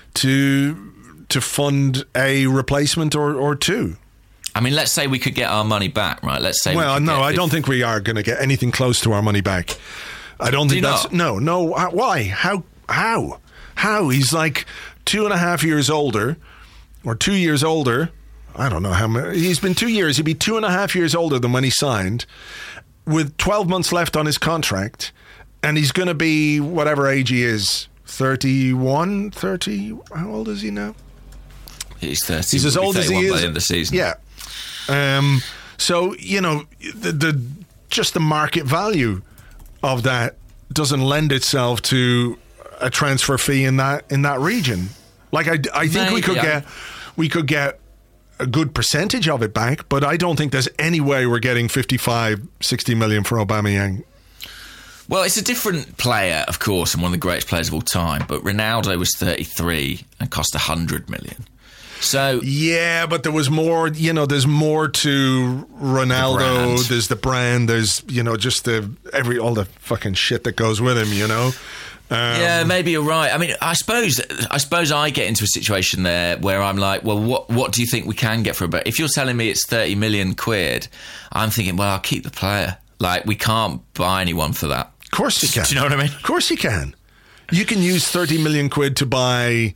to to fund a replacement or, or two. I mean, let's say we could get our money back, right? Let's say. Well, we no, get, I don't think we are going to get anything close to our money back. I don't think Do that's not? no, no. Why? How? How? How? He's like two and a half years older, or two years older. I don't know how many. He's been two years. He'd be two and a half years older than when he signed, with twelve months left on his contract, and he's going to be whatever age he is, thirty-one, thirty. How old is he now? He's thirty. He's as old as he is. By the end of the season. Yeah. Um. So you know the, the just the market value of that doesn't lend itself to a transfer fee in that in that region. Like I, I think Maybe, we could yeah. get we could get a good percentage of it back, but I don't think there's any way we're getting fifty-five, sixty million for Aubameyang. Well, it's a different player, of course, and one of the greatest players of all time, but Ronaldo was thirty-three and cost one hundred million. So yeah, but there was more, you know, there's more to Ronaldo. The there's the brand, there's, you know, just the every all the fucking shit that goes with him, you know. Um, yeah, maybe you're right. I mean, I suppose I suppose I get into a situation there where I'm like, well, what what do you think we can get for it? But if you're telling me it's thirty million quid, I'm thinking, well, I'll keep the player. Like, we can't buy anyone for that. Of course you can. Do you know what I mean? Of course you can. You can use thirty million quid to buy.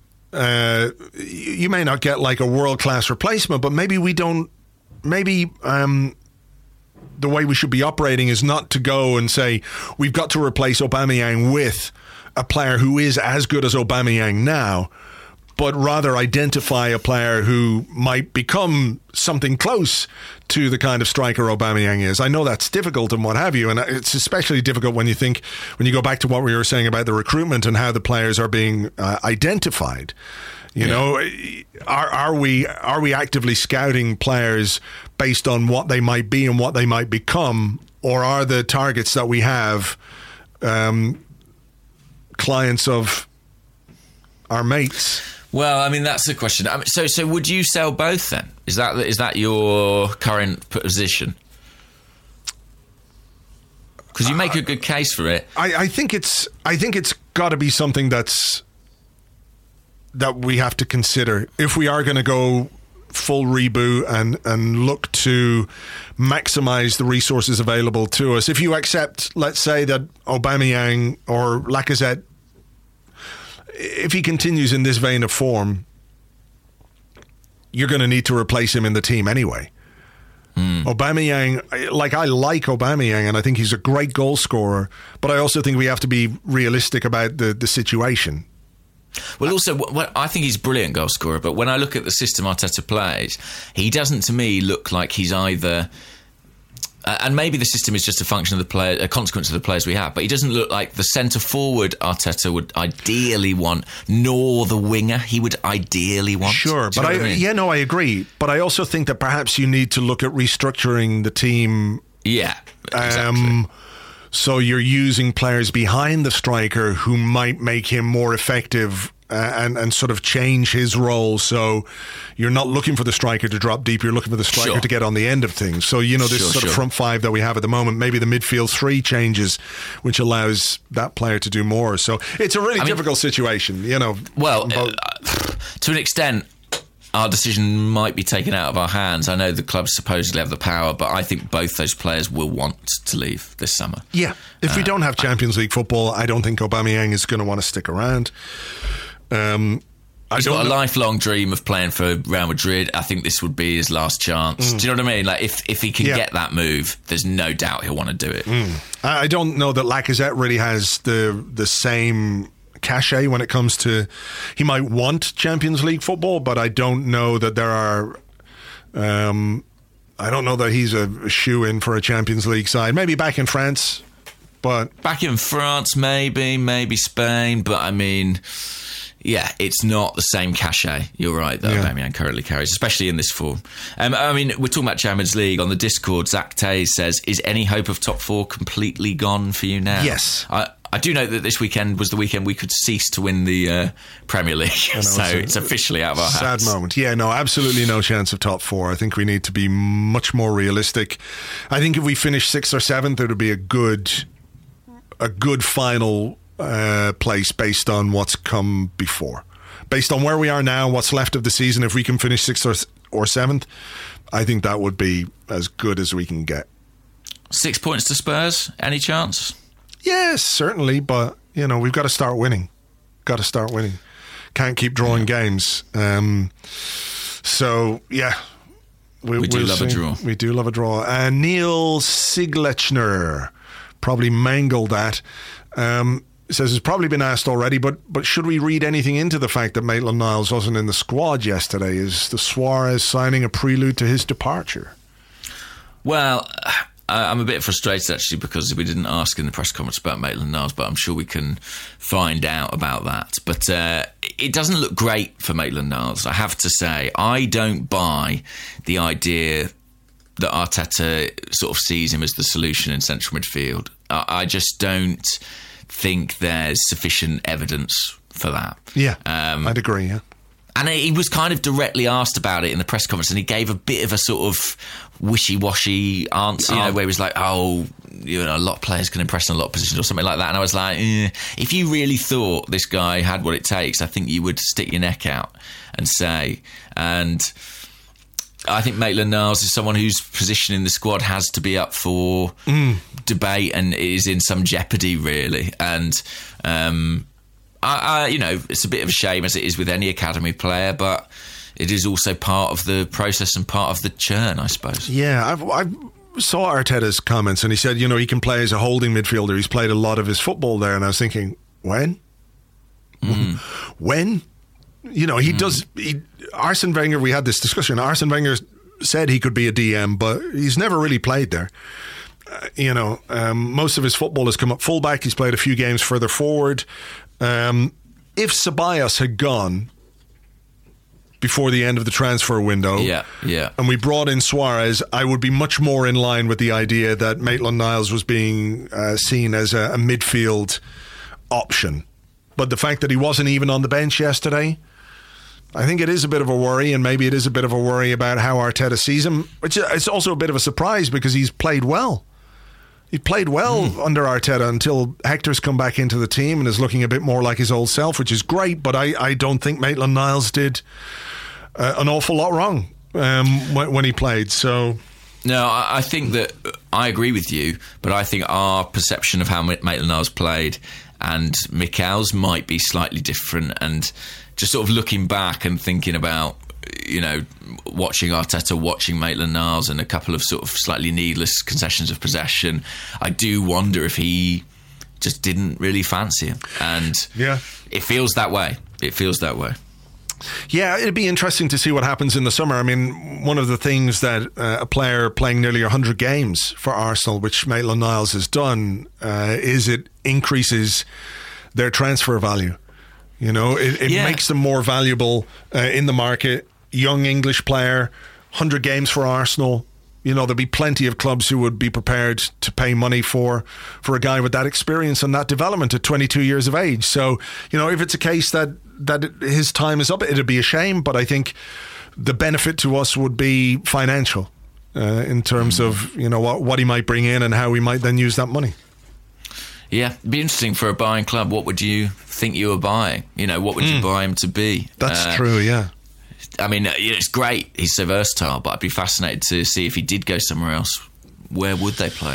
Uh, you may not get like a world class replacement, but maybe we don't. Maybe. Um, The way we should be operating is not to go and say we've got to replace Aubameyang with a player who is as good as Aubameyang now, but rather identify a player who might become something close to the kind of striker Aubameyang is. I know that's difficult and what have you, and it's especially difficult when you think, when you go back to what we were saying about the recruitment and how the players are being uh, identified. You yeah. know, are are we are we actively scouting players based on what they might be and what they might become, or are the targets that we have um, clients of our mates? Well, I mean, that's the question. I mean, so, so would you sell both then? Is that is that your current position? Because you make a good case for it. I, I think it's I think it's got to be something that's that we have to consider if we are going to go full reboot and and look to maximize the resources available to us. If you accept, let's say, that Aubameyang or Lacazette, if he continues in this vein of form, you're going to need to replace him in the team anyway. Mm. Aubameyang, like I like Aubameyang, and I think he's a great goal scorer, but I also think we have to be realistic about the, the situation. Well, also, well, I think he's a brilliant goal scorer, but when I look at the system Arteta plays, he doesn't, to me, look like he's either... Uh, and maybe the system is just a function of the player, a consequence of the players we have, but he doesn't look like the centre forward Arteta would ideally want, nor the winger he would ideally want. Sure, but I, I mean? yeah, no, I agree. But I also think that perhaps you need to look at restructuring the team. Yeah, exactly. Um, so you're using players behind the striker who might make him more effective. Uh, and, and sort of change his role, so you're not looking for the striker to drop deep, you're looking for the striker sure. to get on the end of things. So, you know, this sure, sort sure. of front five that we have at the moment, maybe the midfield three changes, which allows that player to do more. So it's a really I difficult mean, situation, you know. Well, uh, to an extent, our decision might be taken out of our hands. I know the clubs supposedly have the power, but I think both those players will want to leave this summer. Yeah, if uh, we don't have Champions League football, I don't think Aubameyang is going to want to stick around. Um, He's got a know. lifelong dream of playing for Real Madrid. I think this would be his last chance. Mm. Do you know what I mean? Like, if, if he can yeah. get that move, there's no doubt he'll want to do it. Mm. I don't know that Lacazette really has the the same cachet when it comes to... He might want Champions League football, but I don't know that there are... Um, I don't know that he's a shoe-in for a Champions League side. Maybe back in France, but... Back in France, maybe. Maybe Spain, but I mean... Yeah, it's not the same cachet. You're right, that yeah. Aubameyang currently carries, especially in this form. Um, I mean, we're talking about Champions League. On the Discord, Zach Tays says, is any hope of top four completely gone for you now? Yes. I, I do know that this weekend was the weekend we could cease to win the uh, Premier League. Know, so it's, a, it's officially out of our hands. Sad moment. Yeah, no, absolutely no chance of top four. I think we need to be much more realistic. I think if we finish sixth or seventh, it would be a good, a good final Uh, place based on what's come before. Based on where we are now, what's left of the season, if we can finish sixth or, or seventh, I think that would be as good as we can get. Six points to Spurs, any chance? Yes, certainly, but, you know, we've got to start winning. Got to start winning. Can't keep drawing yeah. games. Um, so, yeah. We, we do we'll love see. a draw. We do love a draw. Uh, Neil Siglechner probably mangled that. Um, says it's probably been asked already, but but should we read anything into the fact that Maitland-Niles wasn't in the squad yesterday? Is the Suarez signing a prelude to his departure? Well, I'm a bit frustrated actually because we didn't ask in the press conference about Maitland-Niles, but I'm sure we can find out about that. But uh, it doesn't look great for Maitland-Niles, I have to say. I don't buy the idea that Arteta sort of sees him as the solution in central midfield. I, I just don't think there's sufficient evidence for that. Yeah, um, I'd agree, yeah. And he was kind of directly asked about it in the press conference, and he gave a bit of a sort of wishy-washy answer, you oh. know, where he was like, oh, you know, a lot of players can impress in a lot of positions or something like that. And I was like, eh, if you really thought this guy had what it takes, I think you would stick your neck out and say. And I think Maitland-Niles is someone whose position in the squad has to be up for mm. debate and is in some jeopardy, really. And, um, I, I, you know, it's a bit of a shame, as it is with any academy player, but it is also part of the process and part of the churn, I suppose. Yeah, I've, I saw Arteta's comments, and he said, you know, he can play as a holding midfielder. He's played a lot of his football there, and I was thinking, when? Mm. When? You know, he mm. does... He, Arsene Wenger, we had this discussion. Arsene Wenger said he could be a D M, but he's never really played there. Uh, you know, um, most of his football has come up fullback. He's played a few games further forward. Um, if Ceballos had gone before the end of the transfer window, yeah, yeah, and we brought in Suarez, I would be much more in line with the idea that Maitland-Niles was being uh, seen as a, a midfield option. But the fact that he wasn't even on the bench yesterday, I think it is a bit of a worry, and maybe it is a bit of a worry about how Arteta sees him, which is also a bit of a surprise because he's played well. He played well mm. under Arteta until Hector's come back into the team and is looking a bit more like his old self, which is great, but I, I don't think Maitland-Niles did uh, an awful lot wrong um, when, when he played. So, no, I think that I agree with you, but I think our perception of how Maitland-Niles played and Mikel's might be slightly different, and just sort of looking back and thinking about, you know, watching Arteta, watching Maitland-Niles and a couple of sort of slightly needless concessions of possession, I do wonder if he just didn't really fancy him. And yeah, it feels that way. It feels that way. Yeah, it'd be interesting to see what happens in the summer. I mean, one of the things that uh, a player playing nearly one hundred games for Arsenal, which Maitland-Niles has done, uh, is it increases their transfer value. You know, it, it yeah. makes them more valuable uh, in the market. Young English player, one hundred games for Arsenal. You know, there'll be plenty of clubs who would be prepared to pay money for for a guy with that experience and that development at twenty-two years of age. So, you know, if it's a case that, that his time is up, it'd be a shame. But I think the benefit to us would be financial uh, in terms mm. of, you know, what, what he might bring in and how we might then use that money. Yeah, it'd be interesting for a buying club. What would you think you were buying? You know, what would mm. you buy him to be? That's uh, true, yeah. I mean, it's great. He's so versatile, but I'd be fascinated to see if he did go somewhere else, where would they play?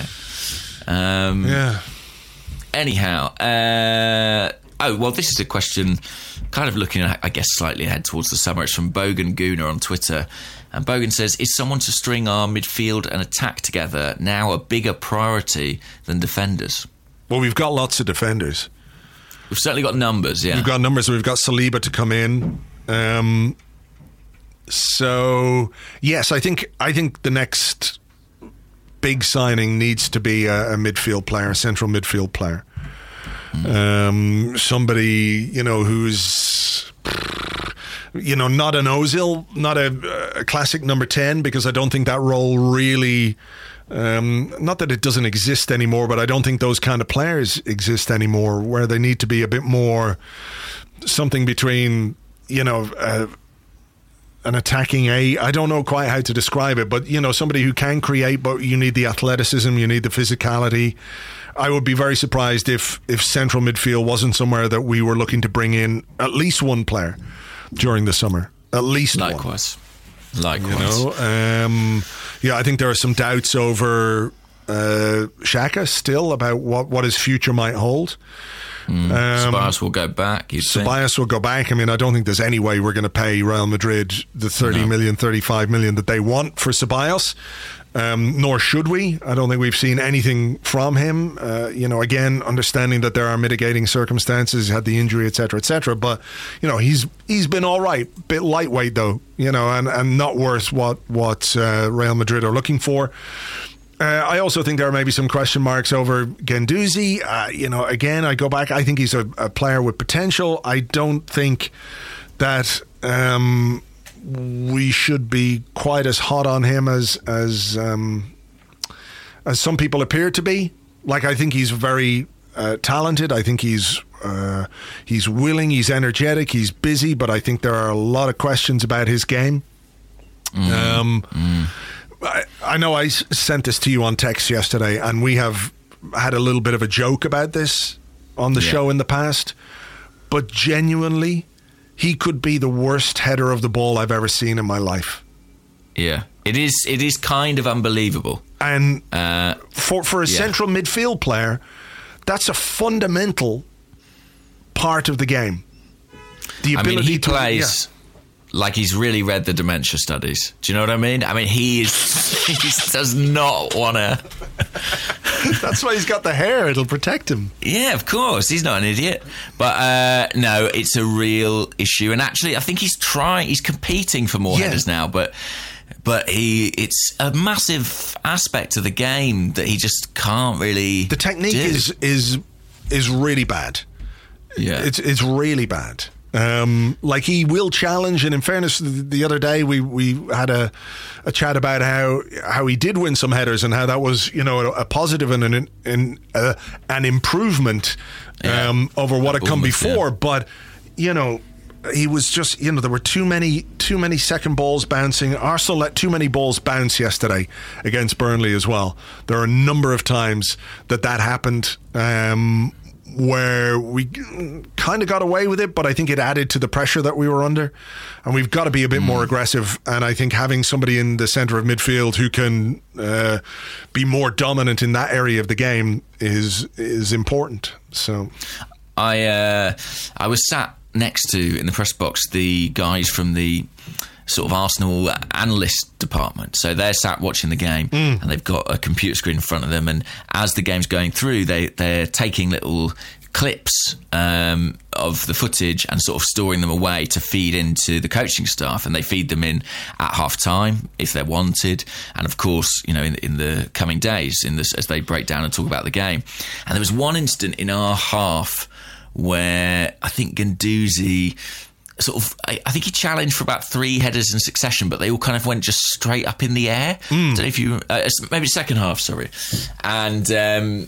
Um, yeah. Anyhow, uh, oh, well, this is a question kind of looking, I guess, slightly ahead towards the summer. It's from Bogan Gooner on Twitter. And Bogan says, is someone to string our midfield and attack together now a bigger priority than defenders? Well, we've got lots of defenders. We've certainly got numbers, yeah. We've got numbers. We've got Saliba to come in. Um, so, yes, I think I think the next big signing needs to be a, a midfield player, a central midfield player. Mm. Um, somebody, you know, who's, you know, not an Ozil, not a, a classic number ten, because I don't think that role really... Um, not that it doesn't exist anymore, but I don't think those kind of players exist anymore, where they need to be a bit more something between, you know, uh, an attacking a, I don't know quite how to describe it, but, you know, somebody who can create, but you need the athleticism, you need the physicality. I would be very surprised if, if central midfield wasn't somewhere that we were looking to bring in at least one player during the summer. At least Likewise. one. Likewise. You know, um, yeah, I think there are some doubts over uh, Xhaka still about what, what his future might hold. Mm. Um, Ceballos will go back. Ceballos will go back. I mean, I don't think there's any way we're going to pay Real Madrid the thirty no. million, thirty-five million that they want for Ceballos. Um, nor should we. I don't think we've seen anything from him. Uh, you know, again, understanding that there are mitigating circumstances, had the injury, et cetera, et cetera. But, you know, he's he's been all right. Bit lightweight, though, you know, and, and not worth what, what uh, Real Madrid are looking for. Uh, I also think there are maybe some question marks over Guendouzi. Uh, you know, again, I go back. I think he's a, a player with potential. I don't think that... Um, we should be quite as hot on him as as um, as some people appear to be. Like, I think he's very uh, talented. I think he's uh, he's willing. He's energetic. He's busy. But I think there are a lot of questions about his game. Mm. Um, mm. I, I know I sent this to you on text yesterday, and we have had a little bit of a joke about this on the yeah. show in the past. But genuinely, he could be the worst header of the ball I've ever seen in my life. Yeah, it is. It is kind of unbelievable. And uh, for for a yeah. central midfield player, that's a fundamental part of the game. The ability I mean, he to, plays yeah. like he's really read the dementia studies. Do you know what I mean? I mean, he is. He does not want to. That's why he's got the hair. It'll protect him. Yeah, of course. He's not an idiot. But uh, no, it's a real issue. And actually, I think he's trying, he's competing for more yeah. headers now, but but he it's a massive aspect of the game that he just can't really The technique do. is is is really bad. Yeah. It's it's really bad. Um, like he will challenge, and in fairness, the, the other day we, we had a, a chat about how how he did win some headers and how that was, you know, a, a positive and an an, uh, an improvement yeah. um, over what had come before. Yeah. But you know, he was just, you know, there were too many too many second balls bouncing. Arsenal let too many balls bounce yesterday against Burnley as well. There are a number of times that that happened. Um, where we kind of got away with it, but I think it added to the pressure that we were under, and we've got to be a bit mm. more aggressive. And I think having somebody in the centre of midfield who can uh, be more dominant in that area of the game is is important. So, I uh, I was sat next to, in the press box, the guys from the sort of Arsenal analyst department. So they're sat watching the game mm. and they've got a computer screen in front of them, and as the game's going through, they, they're taking little clips um, of the footage and sort of storing them away to feed into the coaching staff, and they feed them in at half time if they're wanted, and of course, you know, in, in the coming days in this, as they break down and talk about the game. And there was one instant in our half where I think Guendouzi sort of, I, I think he challenged for about three headers in succession, but they all kind of went just straight up in the air. Mm. I don't know if you, uh, maybe second half, sorry. And um,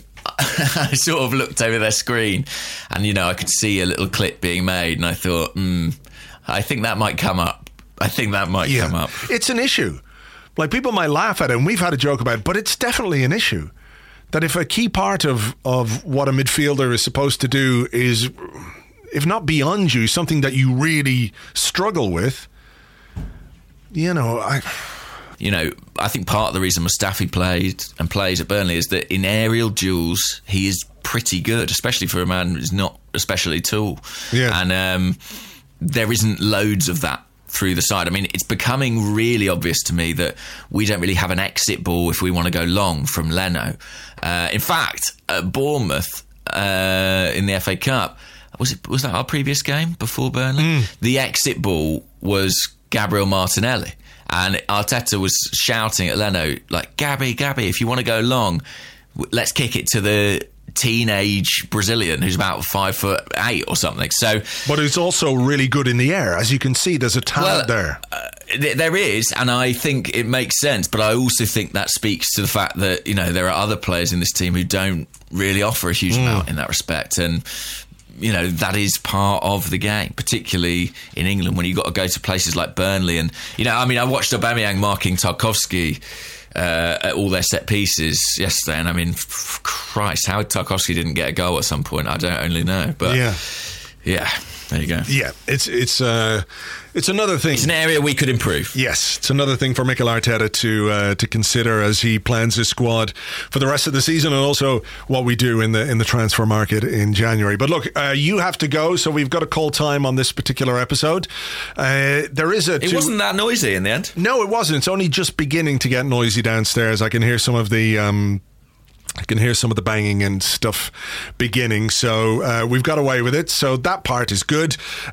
I sort of looked over their screen, and you know, I could see a little clip being made, and I thought, hmm, I think that might come up. I think that might yeah. come up. It's an issue. Like, people might laugh at it, and we've had a joke about it, but it's definitely an issue. That if a key part of, of what a midfielder is supposed to do is, if not beyond you, something that you really struggle with, you know, I... You know, I think part of the reason Mustafi played and plays at Burnley is that in aerial duels, he is pretty good, especially for a man who's not especially tall. Yeah. And um, there isn't loads of that through the side. I mean, it's becoming really obvious to me that we don't really have an exit ball if we want to go long from Leno. Uh, in fact, at Bournemouth uh, in the F A Cup, Was it was that our previous game before Burnley? Mm. The exit ball was Gabriel Martinelli, and Arteta was shouting at Leno like, "Gabby, Gabby, if you want to go long, let's kick it to the teenage Brazilian who's about five foot eight or something." So, but who's also really good in the air, as you can see. There's a talent well, there. Uh, there is, and I think it makes sense. But I also think that speaks to the fact that, you know, there are other players in this team who don't really offer a huge mm. amount in that respect, and you know, that is part of the game, particularly in England when you've got to go to places like Burnley. And, you know, I mean, I watched Aubameyang marking Tarkowski uh, at all their set pieces yesterday, and I mean, f- Christ, how Tarkowski didn't get a goal at some point, I don't only know. But yeah, yeah, there you go. Yeah, it's it's uh, it's another thing. It's an area we could improve. Yes, it's another thing for Mikel Arteta to uh, to consider as he plans his squad for the rest of the season, and also what we do in the in the transfer market in January. But look, uh, you have to go, so we've got to call time on this particular episode. Uh, there is a. It two- wasn't that noisy in the end. No, it wasn't. It's only just beginning to get noisy downstairs. I can hear some of the. Um, I can hear some of the banging and stuff beginning, so uh, we've got away with it. So that part is good.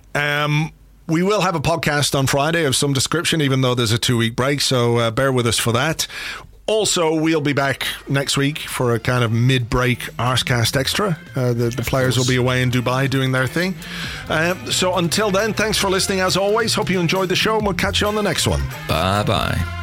Um, we will have a podcast on Friday of some description, even though there's a two-week break, so uh, bear with us for that. Also, we'll be back next week for a kind of mid-break Arscast Extra. Uh, the the players will be away in Dubai doing their thing. Uh, so until then, thanks for listening as always. Hope you enjoyed the show, and we'll catch you on the next one. Bye-bye.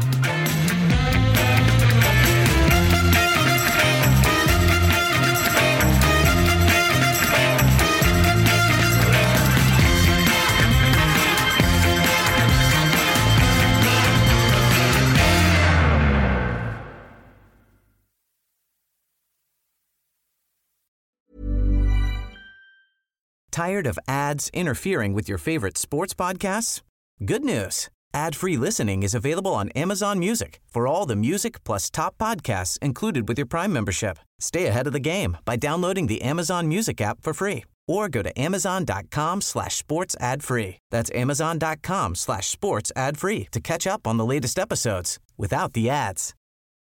Tired of ads interfering with your favorite sports podcasts? Good news. Ad-free listening is available on Amazon Music for all the music plus top podcasts included with your Prime membership. Stay ahead of the game by downloading the Amazon Music app for free or go to amazon.com slash sports ad free. That's amazon.com slash sports ad free to catch up on the latest episodes without the ads.